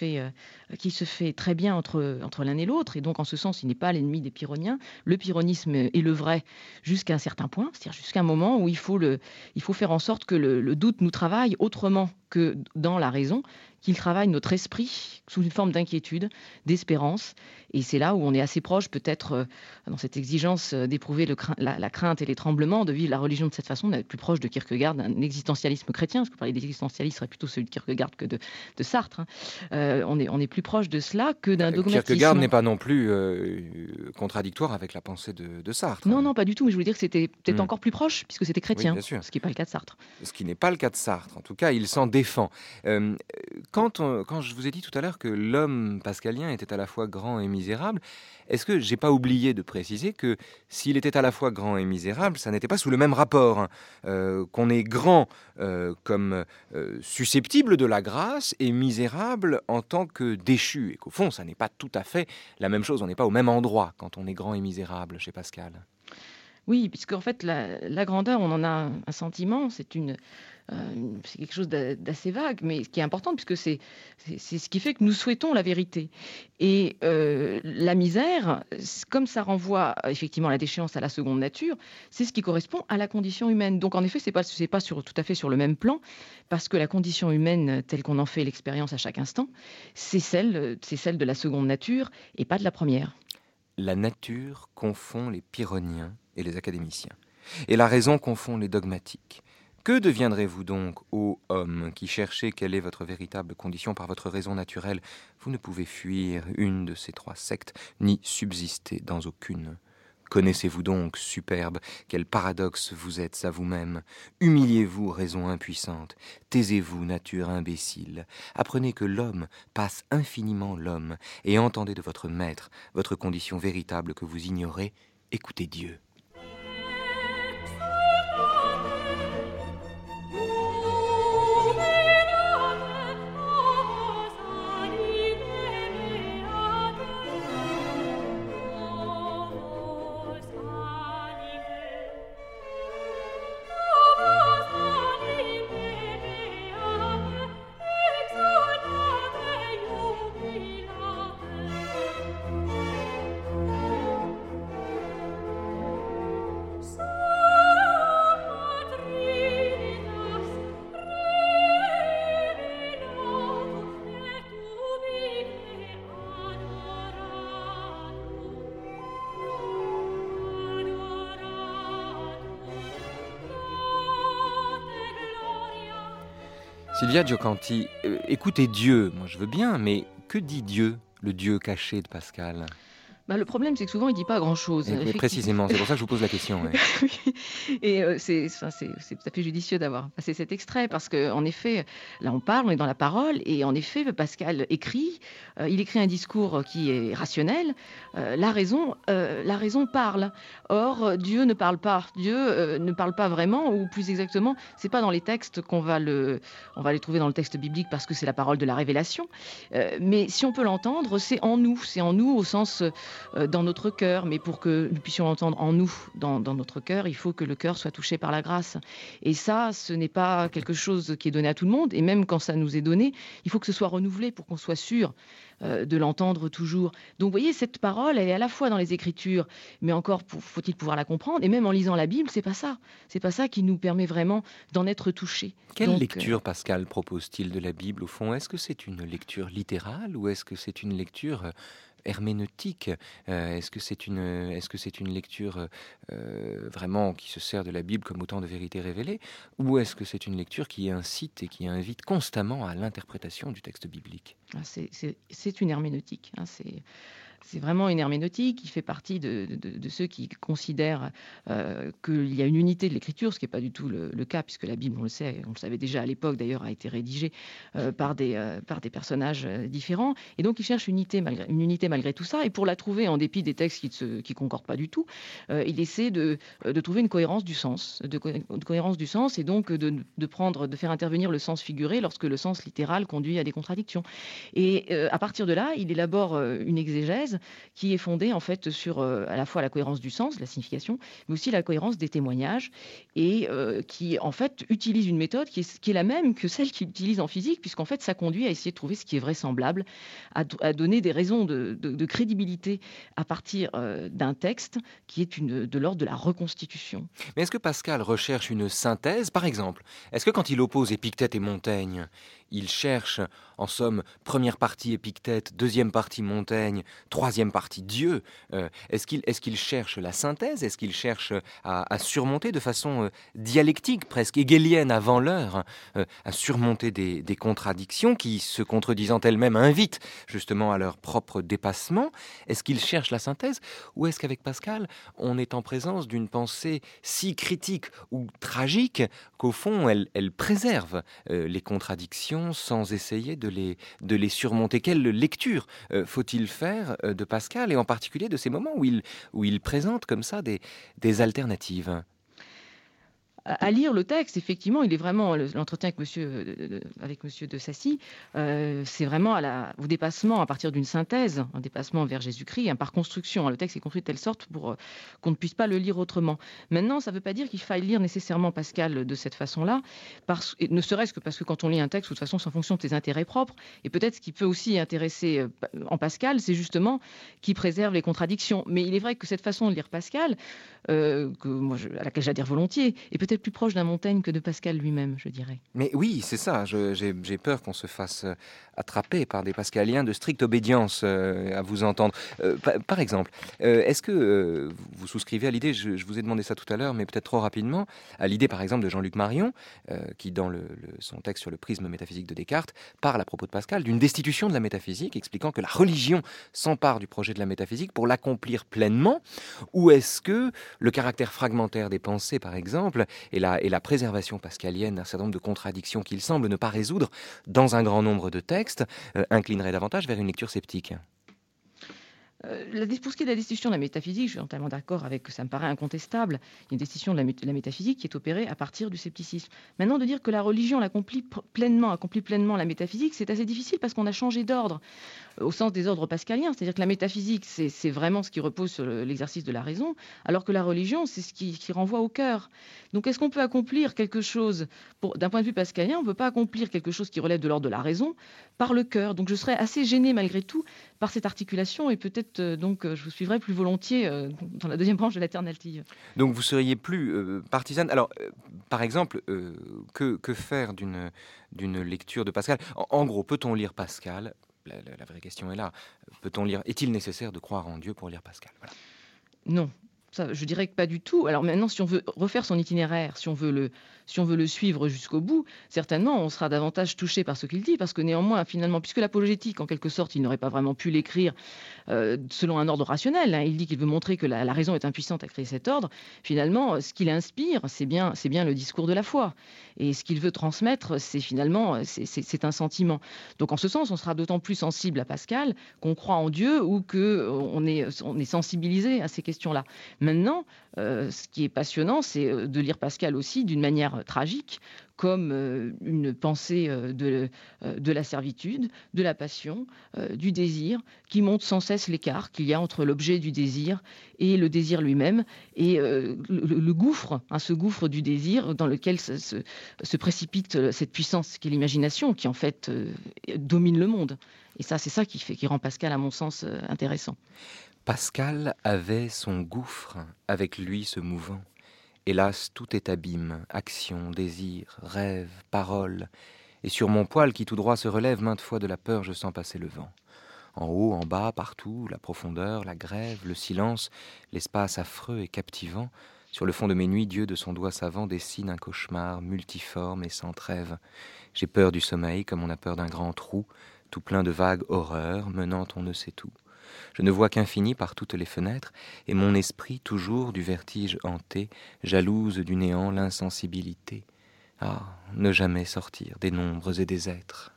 fait très bien entre l'un et l'autre, et donc en ce sens, il n'est pas l'ennemi des pyrrhoniens. Le pyrrhonisme est le vrai jusqu'à un certain point, c'est-à-dire jusqu'à un moment où il faut faire en sorte que le doute nous travaille autrement que dans la raison, qu'il travaille notre esprit sous une forme d'inquiétude, d'espérance. Et c'est là où on est assez proche, peut-être, dans cette exigence d'éprouver la crainte et les tremblements, de vivre la religion de cette façon, d'être plus proche de Kierkegaard, d'un existentialisme chrétien, parce que parler d'existentialisme serait plutôt celui de Kierkegaard que de Sartre. On est plus proche de cela que d'un dogmatisme. Kierkegaard n'est pas non plus contradictoire avec la pensée de Sartre. Non, pas du tout, mais je voulais dire que c'était peut-être encore plus proche, puisque c'était chrétien, oui, ce qui n'est pas le cas de Sartre. Ce qui n'est pas le cas de Sartre. En tout cas, il s'en défend. Quand je vous ai dit tout à l'heure que l'homme pascalien était à la fois grand et misérable, est-ce que j'ai pas oublié de préciser que s'il était à la fois grand et misérable, ça n'était pas sous le même rapport, qu'on est grand comme susceptible de la grâce et misérable en tant que déchu, et qu'au fond, ça n'est pas tout à fait la même chose, on n'est pas au même endroit quand on est grand et misérable chez Pascal. Oui, puisque en fait, la grandeur, on en a un sentiment, c'est une c'est quelque chose d'assez vague, mais ce qui est important, puisque c'est ce qui fait que nous souhaitons la vérité. Et la misère, comme ça renvoie effectivement à la déchéance, à la seconde nature, c'est ce qui correspond à la condition humaine. Donc en effet, c'est pas tout à fait sur le même plan, parce que la condition humaine, telle qu'on en fait l'expérience à chaque instant, c'est celle de la seconde nature et pas de la première. La nature confond les pyrrhoniens et les académiciens, et la raison confond les dogmatiques. Que deviendrez-vous donc, ô homme, qui cherchez quelle est votre véritable condition par votre raison naturelle? Vous ne pouvez fuir une de ces 3 sectes, ni subsister dans aucune. Connaissez-vous donc, superbe, quel paradoxe vous êtes à vous-même? Humiliez-vous, raison impuissante, taisez-vous, nature imbécile. Apprenez que l'homme passe infiniment l'homme, et entendez de votre maître votre condition véritable que vous ignorez. Écoutez Dieu. Sylvia Giocanti, écoutez Dieu, moi je veux bien, mais que dit Dieu, le Dieu caché de Pascal? Le problème, c'est que souvent, il ne dit pas grand-chose. Précisément, c'est pour ça que je vous pose la question. Ouais. Et c'est tout à fait judicieux d'avoir passé cet extrait, parce qu'en effet, là on parle, on est dans la parole, et en effet, Pascal écrit, il écrit un discours qui est rationnel, la raison parle. Or, Dieu ne parle pas. Dieu ne parle pas vraiment, ou plus exactement, c'est pas dans les textes on va les trouver dans le texte biblique, parce que c'est la parole de la révélation, mais si on peut l'entendre, c'est en nous au sens... dans notre cœur, mais pour que nous puissions l'entendre en nous, dans notre cœur, il faut que le cœur soit touché par la grâce. Et ça, ce n'est pas quelque chose qui est donné à tout le monde, et même quand ça nous est donné, il faut que ce soit renouvelé pour qu'on soit sûr de l'entendre toujours. Donc, vous voyez, cette parole, elle est à la fois dans les Écritures, mais encore faut-il pouvoir la comprendre, et même en lisant la Bible, c'est pas ça qui nous permet vraiment d'en être touchés. Quelle lecture, Pascal, propose-t-il de la Bible, au fond? Est-ce que c'est une lecture littérale, ou est-ce que c'est une lecture... herméneutique, est-ce que c'est une lecture vraiment qui se sert de la Bible comme autant de vérités révélées, ou est-ce que c'est une lecture qui incite et qui invite constamment à l'interprétation du texte biblique? C'est une herméneutique, c'est vraiment une herméneutique qui fait partie de ceux qui considèrent qu'il y a une unité de l'écriture, ce qui n'est pas du tout le cas, puisque la Bible, on le savait déjà à l'époque d'ailleurs, a été rédigée par des personnages différents. Et donc, ils cherchent une unité malgré tout ça. Et pour la trouver, en dépit des textes qui ne concordent pas du tout, il essaie de trouver une cohérence du sens, et donc de faire intervenir le sens figuré lorsque le sens littéral conduit à des contradictions. Et à partir de là, il élabore une exégèse qui est fondée en fait sur à la fois la cohérence du sens, la signification, mais aussi la cohérence des témoignages, et qui en fait utilise une méthode qui est la même que celle qu'il utilise en physique, puisqu'en fait ça conduit à essayer de trouver ce qui est vraisemblable, à donner des raisons de crédibilité à partir d'un texte qui est de l'ordre de la reconstitution. Mais est-ce que Pascal recherche une synthèse, par exemple? Est-ce que quand il oppose Épictète et Montaigne, il cherche, en somme, première partie Épictète, deuxième partie Montaigne, troisième partie Dieu? Est-ce qu'il cherche la synthèse? Est-ce qu'il cherche à surmonter de façon dialectique, presque hegélienne avant l'heure, à surmonter des contradictions qui, se contredisant elles-mêmes, invitent justement à leur propre dépassement? Est-ce qu'il cherche la synthèse? Ou est-ce qu'avec Pascal, on est en présence d'une pensée si critique ou tragique qu'au fond, elle préserve les contradictions sans essayer de les surmonter? Quelle lecture faut-il faire de Pascal, et en particulier de ces moments où il présente comme ça des alternatives? à lire le texte, effectivement, il est vraiment l'entretien avec monsieur de Sacy, c'est vraiment au dépassement à partir d'une synthèse, un dépassement vers Jésus-Christ, par construction. Le texte est construit de telle sorte pour qu'on ne puisse pas le lire autrement. Maintenant, ça ne veut pas dire qu'il faille lire nécessairement Pascal de cette façon-là, ne serait-ce que parce que quand on lit un texte, de toute façon, c'est en fonction de tes intérêts propres, et peut-être ce qui peut aussi intéresser en Pascal, c'est justement qu'il préserve les contradictions. Mais il est vrai que cette façon de lire Pascal, à laquelle j'adhère volontiers, est peut-être plus proche d'un Montaigne que de Pascal lui-même, je dirais. Mais oui, c'est ça. J'ai peur qu'on se fasse attraper par des pascaliens de stricte obédience à vous entendre. Par exemple, est-ce que vous souscrivez à l'idée, je vous ai demandé ça tout à l'heure, mais peut-être trop rapidement, à l'idée par exemple de Jean-Luc Marion, qui dans son texte sur le prisme métaphysique de Descartes, parle à propos de Pascal d'une destitution de la métaphysique, expliquant que la religion s'empare du projet de la métaphysique pour l'accomplir pleinement, ou est-ce que le caractère fragmentaire des pensées, par exemple, et la préservation pascalienne d'un certain nombre de contradictions qu'il semble ne pas résoudre dans un grand nombre de textes, inclinerait davantage vers une lecture sceptique? Pour ce qui est de la destitution de la métaphysique, je suis entièrement d'accord avec que ça me paraît incontestable. Il y a une destitution de la métaphysique qui est opérée à partir du scepticisme. Maintenant, de dire que la religion accomplit pleinement la métaphysique, c'est assez difficile parce qu'on a changé d'ordre, au sens des ordres pascaliens. C'est-à-dire que la métaphysique, c'est vraiment ce qui repose sur l'exercice de la raison, alors que la religion, c'est ce qui renvoie au cœur. Donc, est-ce qu'on peut accomplir quelque chose, d'un point de vue pascalien, on ne peut pas accomplir quelque chose qui relève de l'ordre de la raison par le cœur. Donc, je serais assez gênée malgré tout par cette articulation et peut-être je vous suivrai plus volontiers dans la deuxième branche de l'alternative. Donc vous seriez plus partisane. Alors, par exemple, que faire d'une lecture de Pascal? En gros, peut-on lire Pascal? La vraie question est là. Peut-on lire? Est-il nécessaire de croire en Dieu pour lire Pascal? Voilà. Non. Ça, je dirais que pas du tout. Alors maintenant, si on veut refaire son itinéraire, si on veut le suivre jusqu'au bout, certainement, on sera davantage touché par ce qu'il dit, parce que néanmoins, finalement, puisque l'apologétique, en quelque sorte, il n'aurait pas vraiment pu l'écrire selon un ordre rationnel, il dit qu'il veut montrer que la raison est impuissante à créer cet ordre. Finalement, ce qu'il inspire, c'est bien le discours de la foi. Et ce qu'il veut transmettre, c'est un sentiment. Donc en ce sens, on sera d'autant plus sensible à Pascal qu'on croit en Dieu ou qu'on est sensibilisé à ces questions-là. Maintenant, ce qui est passionnant, c'est de lire Pascal aussi d'une manière tragique, comme une pensée de la servitude, de la passion, du désir, qui montre sans cesse l'écart qu'il y a entre l'objet du désir et le désir lui-même, et le gouffre, ce gouffre du désir dans lequel se précipite cette puissance qui est l'imagination, qui en fait domine le monde. Et ça, c'est ça qui rend Pascal, à mon sens, intéressant. Pascal avait son gouffre, avec lui se mouvant. Hélas, tout est abîme, action, désir, rêve, parole. Et sur mon poil qui tout droit se relève, maintes fois de la peur je sens passer le vent. En haut, en bas, partout, la profondeur, la grève, le silence, l'espace affreux et captivant. Sur le fond de mes nuits, Dieu de son doigt savant dessine un cauchemar multiforme et sans trêve. J'ai peur du sommeil comme on a peur d'un grand trou, tout plein de vagues horreurs, menant on ne sait où. Je ne vois qu'infini par toutes les fenêtres, et mon esprit, toujours du vertige hanté, jalouse du néant l'insensibilité. Ah, ne jamais sortir des nombres et des êtres.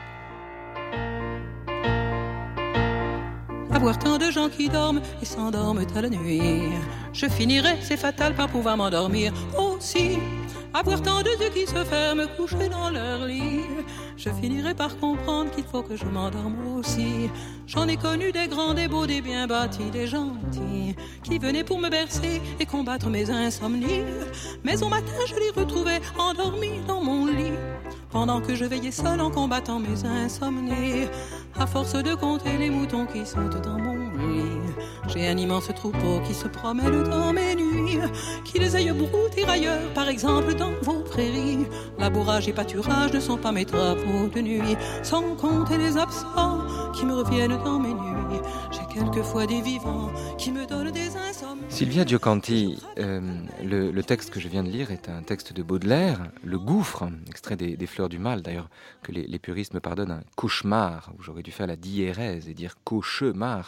Avoir tant de gens qui dorment et s'endorment à la nuit, je finirai, c'est fatal, par pouvoir m'endormir aussi. Avoir tant de yeux qui se ferment, couchés dans leur lit, je finirai par comprendre qu'il faut que je m'endorme aussi. J'en ai connu des grands, des beaux, des bien bâtis, des gentils, qui venaient pour me bercer et combattre mes insomnies. Mais au matin, je les retrouvais endormis dans mon lit, pendant que je veillais seul en combattant mes insomnies. À force de compter les moutons qui sont dans mon lit, j'ai un immense troupeau qui se promène dans mes nuits, qui les aille brouter ailleurs, par exemple dans vos prairies. Labourage et pâturage ne sont pas mes drapeaux de nuit, sans compter les absents qui me reviennent dans mes nuits. J'ai quelquefois des vivants qui me donnent des insomnies. Sylvia Giocanti, le texte que je viens de lire est un texte de Baudelaire, Le Gouffre, extrait des Fleurs du Mal, d'ailleurs, que les puristes me pardonnent, un cauchemar, où j'aurais dû faire la diérèse et dire cauchemar.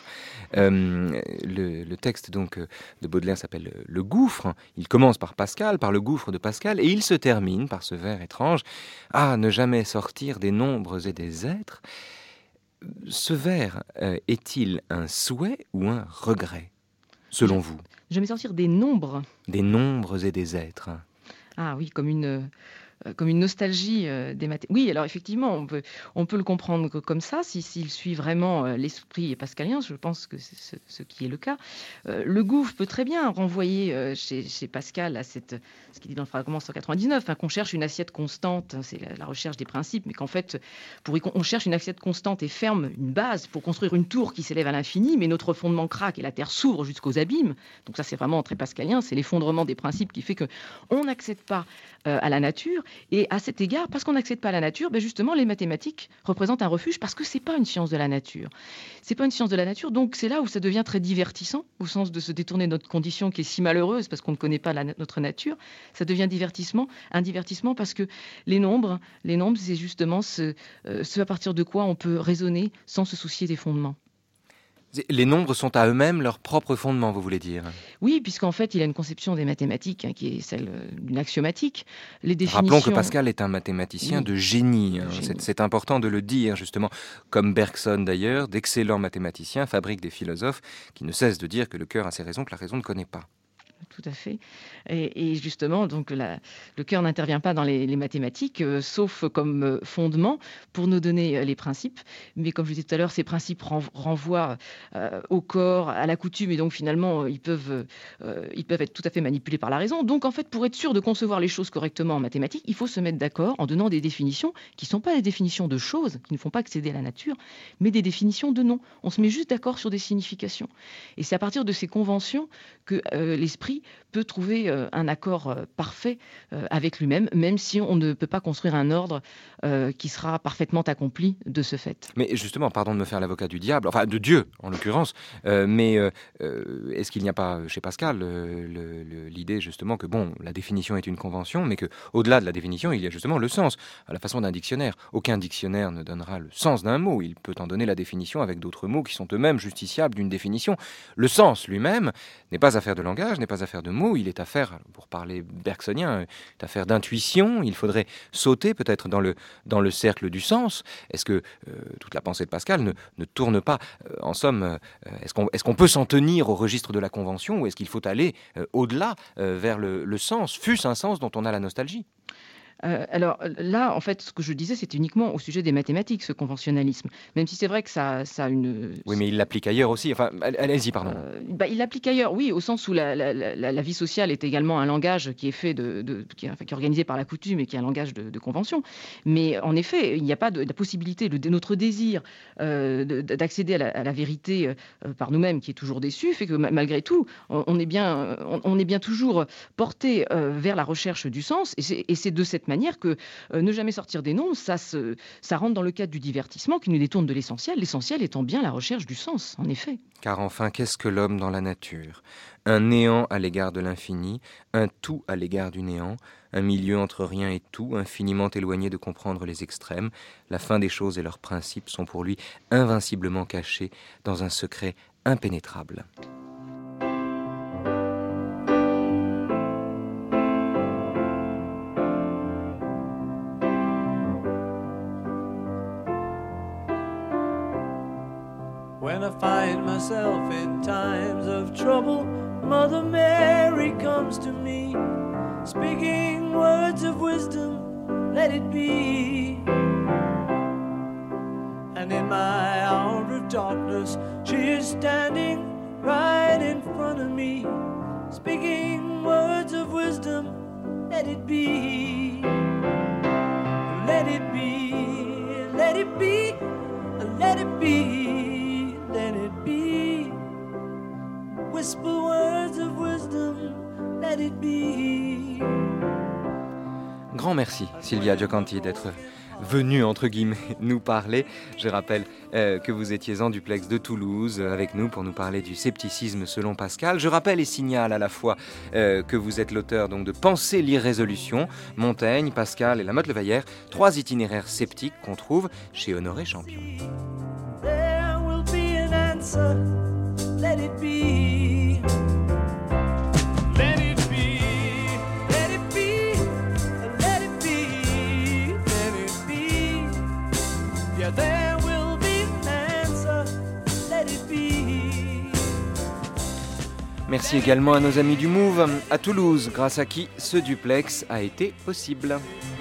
Le texte donc de Baudelaire s'appelle Le Gouffre. Il commence par Pascal, par le gouffre de Pascal, et il se termine par ce vers étrange. Ah, ne jamais sortir des nombres et des êtres. Ce vers est-il un souhait ou un regret, selon vous? Je vais sortir des nombres. Des nombres et des êtres. Ah oui, comme une nostalgie des mathématiques. Oui, alors effectivement, on peut le comprendre comme ça, s'il suit vraiment l'esprit pascalien, je pense que c'est ce qui est le cas. Le gouffre peut très bien renvoyer chez Pascal à ce qu'il dit dans le fragment 199, qu'on cherche une assiette constante, c'est la recherche des principes, mais qu'en fait, on cherche une assiette constante et ferme, une base, pour construire une tour qui s'élève à l'infini, mais notre fondement craque et la Terre s'ouvre jusqu'aux abîmes. Donc ça, c'est vraiment très pascalien, c'est l'effondrement des principes qui fait qu'on n'accède pas à la nature. Et à cet égard, parce qu'on n'accède pas à la nature, justement, les mathématiques représentent un refuge parce que c'est pas une science de la nature. C'est pas une science de la nature, donc c'est là où ça devient très divertissant, au sens de se détourner de notre condition qui est si malheureuse parce qu'on ne connaît pas notre nature. Ça devient un divertissement parce que les nombres, c'est justement ce à partir de quoi on peut raisonner sans se soucier des fondements. Les nombres sont à eux-mêmes leur propre fondement, vous voulez dire? Oui, puisqu'en fait, il a une conception des mathématiques qui est celle d'une axiomatique. Les définitions... Rappelons que Pascal est un mathématicien de génie. C'est important de le dire, justement. Comme Bergson, d'ailleurs, d'excellents mathématiciens fabriquent des philosophes qui ne cessent de dire que le cœur a ses raisons que la raison ne connaît pas. Tout à fait. Et justement, donc le cœur n'intervient pas dans les mathématiques, sauf comme fondement pour nous donner les principes. Mais comme je disais tout à l'heure, ces principes renvoient au corps, à la coutume, et donc finalement, ils peuvent être tout à fait manipulés par la raison. Donc en fait, pour être sûr de concevoir les choses correctement en mathématiques, il faut se mettre d'accord en donnant des définitions qui ne sont pas des définitions de choses, qui ne font pas accéder à la nature, mais des définitions de noms. On se met juste d'accord sur des significations. Et c'est à partir de ces conventions que l'esprit peut trouver un accord parfait avec lui-même, même si on ne peut pas construire un ordre qui sera parfaitement accompli de ce fait. Mais justement, pardon de me faire l'avocat du diable, enfin de Dieu en l'occurrence, mais est-ce qu'il n'y a pas chez Pascal l'idée justement que la définition est une convention, mais qu'au-delà de la définition, il y a justement le sens, à la façon d'un dictionnaire. Aucun dictionnaire ne donnera le sens d'un mot, il peut en donner la définition avec d'autres mots qui sont eux-mêmes justiciables d'une définition. Le sens lui-même n'est pas affaire de langage, n'est pas affaire de mots, il est affaire, pour parler bergsonien, est affaire d'intuition. Il faudrait sauter peut-être dans le cercle du sens. Est-ce que toute la pensée de Pascal ne tourne pas, en somme, est-ce qu'on peut s'en tenir au registre de la convention, ou est-ce qu'il faut aller au-delà, vers le sens, fût-ce un sens dont on a la nostalgie? Alors là, en fait, ce que je disais, c'est uniquement au sujet des mathématiques, ce conventionnalisme. Même si c'est vrai que ça a une... Oui, mais il l'applique ailleurs aussi. Enfin, allez-y, pardon. Il l'applique ailleurs, oui, au sens où la vie sociale est également un langage qui est fait qui est organisé par la coutume et qui est un langage de convention. Mais en effet, il n'y a pas de possibilité, notre désir d'accéder à la vérité par nous-mêmes, qui est toujours déçu, fait que malgré tout, on est bien toujours porté vers la recherche du sens. Et c'est de cette manière que ne jamais sortir des noms, ça rentre dans le cadre du divertissement qui nous détourne de l'essentiel étant bien la recherche du sens, en effet. Car enfin, qu'est-ce que l'homme dans la nature? Un néant à l'égard de l'infini, un tout à l'égard du néant, un milieu entre rien et tout, infiniment éloigné de comprendre les extrêmes. La fin des choses et leurs principes sont pour lui invinciblement cachés dans un secret impénétrable. When I find myself in times of trouble, Mother Mary comes to me, speaking words of wisdom, let it be. And in my hour of darkness, she is standing right in front of me, speaking words of wisdom, let it be. Let it be, let it be, let it be. Let it be. Whisper words of wisdom, let it be. Grand merci, Silvia Giocanti, d'être venue, entre guillemets, nous parler. Je rappelle que vous étiez en duplex de Toulouse avec nous pour nous parler du scepticisme selon Pascal. Je rappelle et signale à la fois que vous êtes l'auteur donc de Penser l'irrésolution, Montaigne, Pascal et Lamotte Levaillère, 3 itinéraires sceptiques qu'on trouve chez Honoré Champion. Let it be. Let it be. Let it be. Let it be. Let it be. Yeah, there will be an answer. Let it be. Merci également à nos amis du Move à Toulouse, grâce à qui ce duplex a été possible.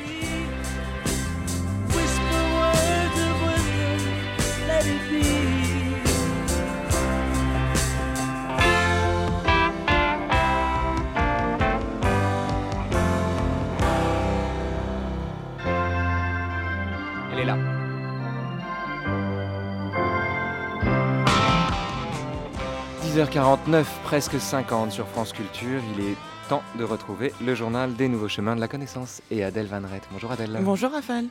Whisper words of wisdom, let it be. Elle est là. – 10h49, presque 50 sur France Culture. Il est temps de retrouver le journal des nouveaux chemins de la connaissance et Adèle Van Rett. Bonjour Adèle. Bonjour Raphaël.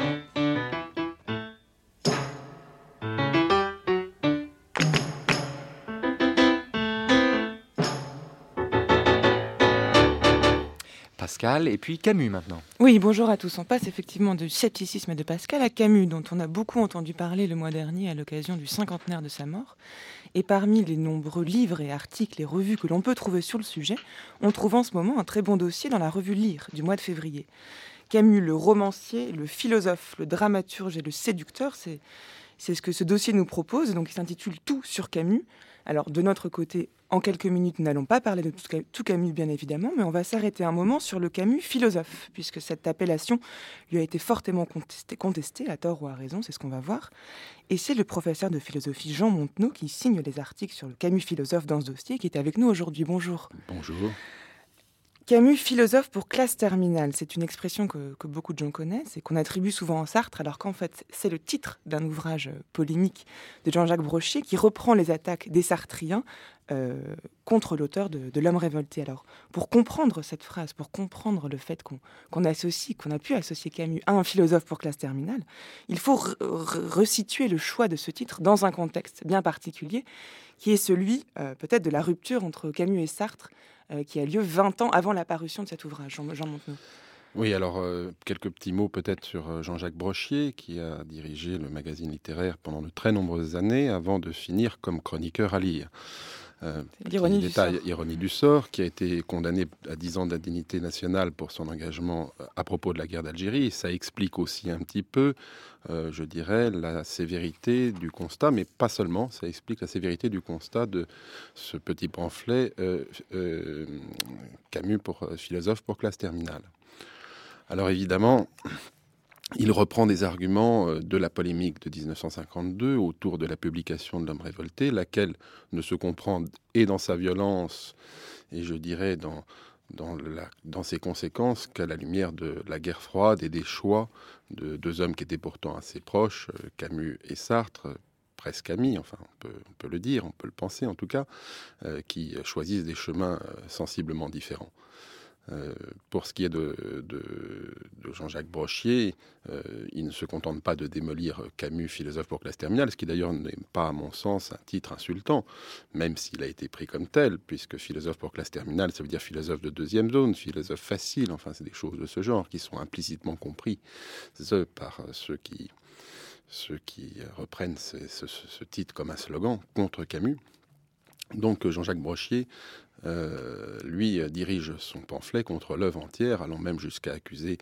Pascal et puis Camus maintenant. Oui, bonjour à tous. On passe effectivement du scepticisme de Pascal à Camus, dont on a beaucoup entendu parler le mois dernier à l'occasion du cinquantenaire de sa mort. Et parmi les nombreux livres et articles et revues que l'on peut trouver sur le sujet, on trouve en ce moment un très bon dossier dans la revue Lire du mois de février. Camus, le romancier, le philosophe, le dramaturge et le séducteur, c'est ce que ce dossier nous propose. Donc il s'intitule « Tout sur Camus ». Alors de notre côté, en quelques minutes, nous n'allons pas parler de tout Camus, bien évidemment, mais on va s'arrêter un moment sur le Camus philosophe, puisque cette appellation lui a été fortement contestée, à tort ou à raison, c'est ce qu'on va voir. Et c'est le professeur de philosophie Jean Montenot qui signe les articles sur le Camus philosophe dans ce dossier, qui est avec nous aujourd'hui. Bonjour. Bonjour. Camus philosophe pour classe terminale, c'est une expression que beaucoup de gens connaissent et qu'on attribue souvent à Sartre, alors qu'en fait c'est le titre d'un ouvrage polémique de Jean-Jacques Brochier qui reprend les attaques des Sartriens contre l'auteur de L'Homme révolté. Alors pour comprendre cette phrase, pour comprendre le fait qu'on a pu associer Camus à un philosophe pour classe terminale, il faut resituer le choix de ce titre dans un contexte bien particulier qui est celui peut-être de la rupture entre Camus et Sartre, qui a lieu 20 ans avant la parution de cet ouvrage, Jean Montenot. Oui, alors quelques petits mots peut-être sur Jean-Jacques Brochier, qui a dirigé le magazine littéraire pendant de très nombreuses années, avant de finir comme chroniqueur à Lire. Ironie du sort, qui a été condamné à 10 ans d'indignité nationale pour son engagement à propos de la guerre d'Algérie. Ça explique aussi un petit peu, je dirais, la sévérité du constat, mais pas seulement, ça explique la sévérité du constat de ce petit pamphlet Camus philosophe pour classe terminale. Alors évidemment, il reprend des arguments de la polémique de 1952 autour de la publication de L'Homme révolté, laquelle ne se comprend et dans sa violence et je dirais dans ses conséquences qu'à la lumière de la guerre froide et des choix de deux hommes qui étaient pourtant assez proches, Camus et Sartre, presque amis, enfin on peut le dire, on peut le penser en tout cas, qui choisissent des chemins sensiblement différents. Pour ce qui est de Jean-Jacques Brochier, il ne se contente pas de démolir Camus, philosophe pour classe terminale, ce qui d'ailleurs n'est pas, à mon sens, un titre insultant, même s'il a été pris comme tel, puisque philosophe pour classe terminale, ça veut dire philosophe de deuxième zone, philosophe facile, enfin c'est des choses de ce genre qui sont implicitement compris par ceux qui reprennent ce titre comme un slogan contre Camus. Donc Jean-Jacques Brochier, lui, dirige son pamphlet contre l'œuvre entière, allant même jusqu'à accuser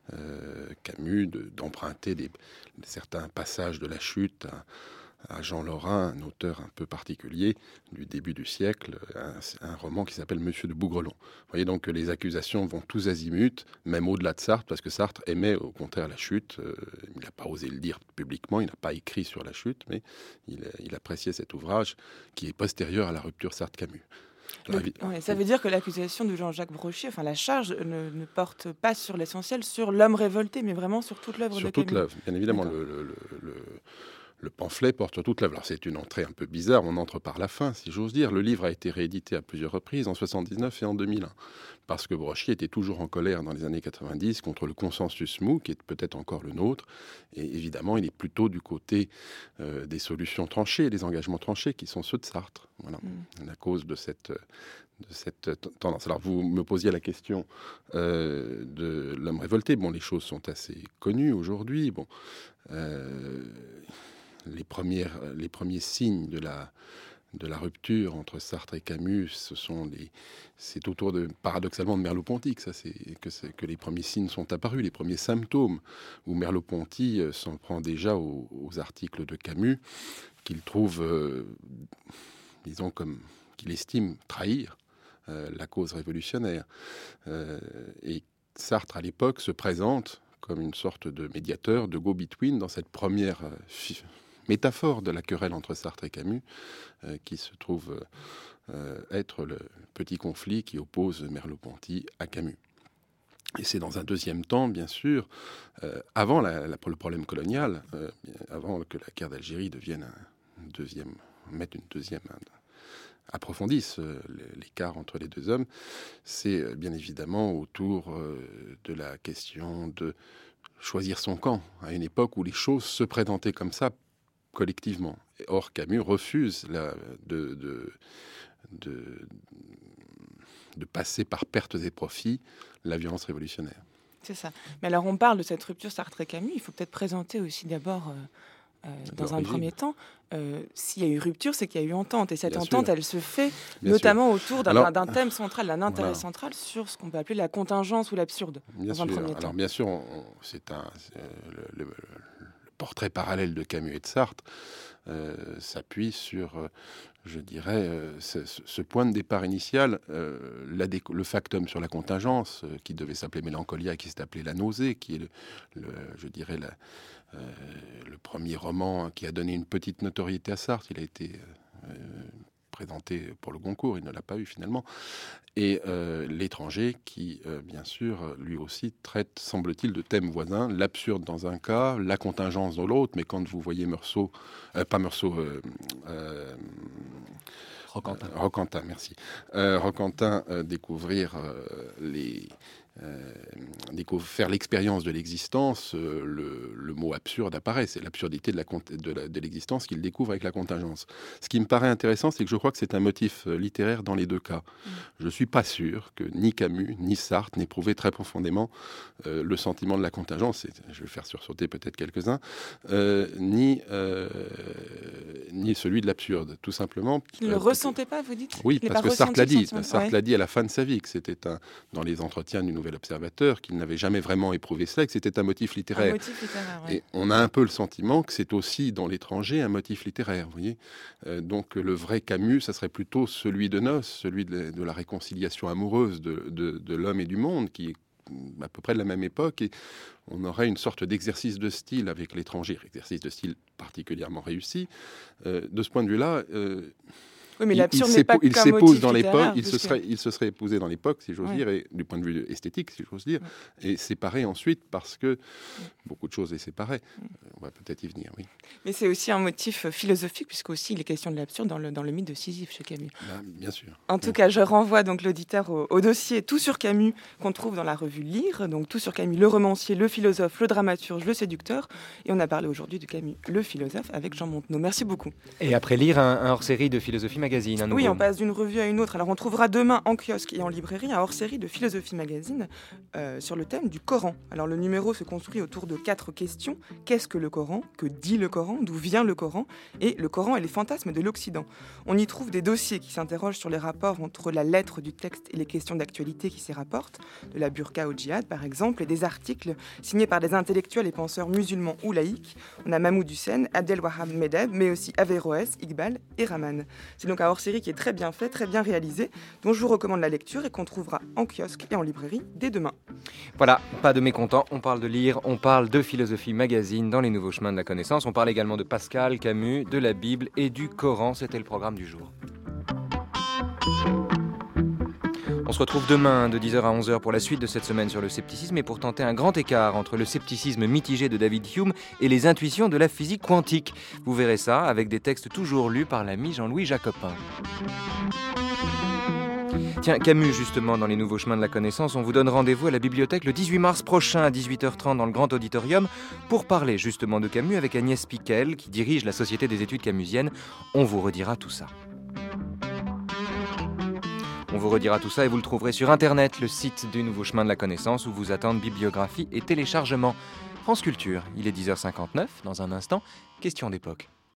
Camus d'emprunter certains passages de la Chute à Jean Lorrain, un auteur un peu particulier du début du siècle, un roman qui s'appelle Monsieur de Bougreloon. Vous voyez donc que les accusations vont tous azimuts, même au-delà de Sartre, parce que Sartre aimait au contraire la Chute. Il n'a pas osé le dire publiquement, il n'a pas écrit sur la Chute, mais il appréciait cet ouvrage qui est postérieur à la rupture Sartre-Camus. Ça veut dire que l'accusation de Jean-Jacques Brochier, enfin la charge ne porte pas sur l'essentiel, sur L'Homme révolté, mais vraiment sur toute l'œuvre de Camus. Sur toute l'œuvre, bien évidemment. Le pamphlet porte sur toute l'œuvre. Alors c'est une entrée un peu bizarre, on entre par la fin, si j'ose dire. Le livre a été réédité à plusieurs reprises, en 1979 et en 2001, parce que Brochier était toujours en colère dans les années 90 contre le consensus mou, qui est peut-être encore le nôtre. Et évidemment, il est plutôt du côté des solutions tranchées, des engagements tranchés, qui sont ceux de Sartre. Voilà, à cause de cette tendance. Alors, vous me posiez la question de L'Homme révolté. Bon, les choses sont assez connues aujourd'hui. Bon, les premiers signes de la rupture entre Sartre et Camus, c'est autour paradoxalement de Merleau-Ponty que les premiers signes sont apparus, les premiers symptômes, où Merleau-Ponty s'en prend déjà aux articles de Camus, qu'il trouve, disons, comme qu'il estime trahir la cause révolutionnaire. Et Sartre, à l'époque, se présente comme une sorte de médiateur, de go-between dans cette première métaphore de la querelle entre Sartre et Camus, qui se trouve être le petit conflit qui oppose Merleau-Ponty à Camus. Et c'est dans un deuxième temps, bien sûr, avant le problème colonial, avant que la guerre d'Algérie devienne approfondisse l'écart entre les deux hommes, c'est bien évidemment autour de la question de choisir son camp, à une époque où les choses se présentaient comme ça collectivement. Or, Camus refuse de passer par pertes et profits la violence révolutionnaire. C'est ça. Mais alors, on parle de cette rupture Sartre et Camus. Il faut peut-être présenter aussi d'abord, dans un premier temps, s'il y a eu rupture, c'est qu'il y a eu entente. Et cette entente, elle se fait notamment autour d'un thème central, d'un intérêt central sur ce qu'on peut appeler la contingence ou l'absurde, dans un premier temps. Alors, bien sûr, le portrait parallèle de Camus et de Sartre s'appuie sur, je dirais, ce point de départ initial, le factum sur la contingence, qui devait s'appeler Mélancolia, qui s'est appelé La Nausée, qui est, je dirais, le premier roman qui a donné une petite notoriété à Sartre. Il a été présenté pour le Goncourt, il ne l'a pas eu finalement. Et L'étranger, qui, bien sûr, lui aussi traite, semble-t-il, de thèmes voisins, l'absurde dans un cas, la contingence dans l'autre, mais quand vous voyez Roquentin, merci. Roquentin découvrir faire l'expérience de l'existence, le mot absurde apparaît. C'est l'absurdité de l'existence qu'il découvre avec la contingence. Ce qui me paraît intéressant, c'est que je crois que c'est un motif littéraire dans les deux cas. Je ne suis pas sûr que ni Camus ni Sartre n'éprouvaient très profondément le sentiment de la contingence, je vais faire sursauter peut-être quelques-uns, ni celui de l'absurde, tout simplement. Il ne le ressentait pas, vous dites? Oui, parce que Sartre l'a dit. Sartre l'a dit à la fin de sa vie, que c'était dans les entretiens du Nouvel Observateur, qu'il n'avait jamais vraiment éprouvé cela, que c'était un motif littéraire. Ouais. Et on a un peu le sentiment que c'est aussi dans L'étranger un motif littéraire, vous voyez. Donc le vrai Camus, ça serait plutôt celui de Noce, celui de la réconciliation amoureuse de l'homme et du monde, qui est à peu près de la même époque, et on aurait une sorte d'exercice de style avec L'étranger, exercice de style particulièrement réussi. De ce point de vue-là, oui, mais l'absurde n'est pas qu'un motif littéraire. Il se serait épousé dans l'époque, si j'ose dire, et du point de vue esthétique, si j'ose dire, et séparé ensuite parce que beaucoup de choses les séparaient. On va peut-être y venir, oui. Mais c'est aussi un motif philosophique, puisque aussi il est question de l'absurde dans le mythe de Sisyphe chez Camus. Bien sûr. En tout cas, je renvoie donc l'auditeur au dossier Tout sur Camus qu'on trouve dans la revue Lire. Donc Tout sur Camus, le romancier, le philosophe, le dramaturge, le séducteur. Et on a parlé aujourd'hui de Camus, le philosophe, avec Jean Montenot. Merci beaucoup. Et après Lire, un hors-série de Philosophie Magazine. Oui, on passe d'une revue à une autre. Alors on trouvera demain en kiosque et en librairie un hors-série de Philosophie Magazine sur le thème du Coran. Alors le numéro se construit autour de 4 questions. Qu'est-ce que le Coran? Que dit le Coran? D'où vient le Coran? Et le Coran et les fantasmes de l'Occident. On y trouve des dossiers qui s'interrogent sur les rapports entre la lettre du texte et les questions d'actualité qui s'y rapportent, de la burqa au djihad par exemple, et des articles signés par des intellectuels et penseurs musulmans ou laïcs. On a Mahmoud Hussein, Abdelwahab Medeb, mais aussi Averroès, Iqbal et Rahman. C'est donc un hors-série qui est très bien fait, très bien réalisé, dont je vous recommande la lecture et qu'on trouvera en kiosque et en librairie dès demain. Voilà, pas de mécontents, on parle de Lire, on parle de Philosophie Magazine dans les nouveaux chemins de la connaissance, on parle également de Pascal, Camus, de la Bible et du Coran, c'était le programme du jour. On se retrouve demain de 10h à 11h pour la suite de cette semaine sur le scepticisme et pour tenter un grand écart entre le scepticisme mitigé de David Hume et les intuitions de la physique quantique. Vous verrez ça avec des textes toujours lus par l'ami Jean-Louis Jacopin. Tiens, Camus, justement, dans les nouveaux chemins de la connaissance, on vous donne rendez-vous à la bibliothèque le 18 mars prochain à 18h30 dans le Grand Auditorium pour parler justement de Camus avec Agnès Piquel qui dirige la Société des études camusiennes. On vous redira tout ça. On vous redira tout ça et vous le trouverez sur Internet, le site du Nouveau Chemin de la Connaissance où vous attendent bibliographie et téléchargement. France Culture, il est 10h59, dans un instant, question d'époque.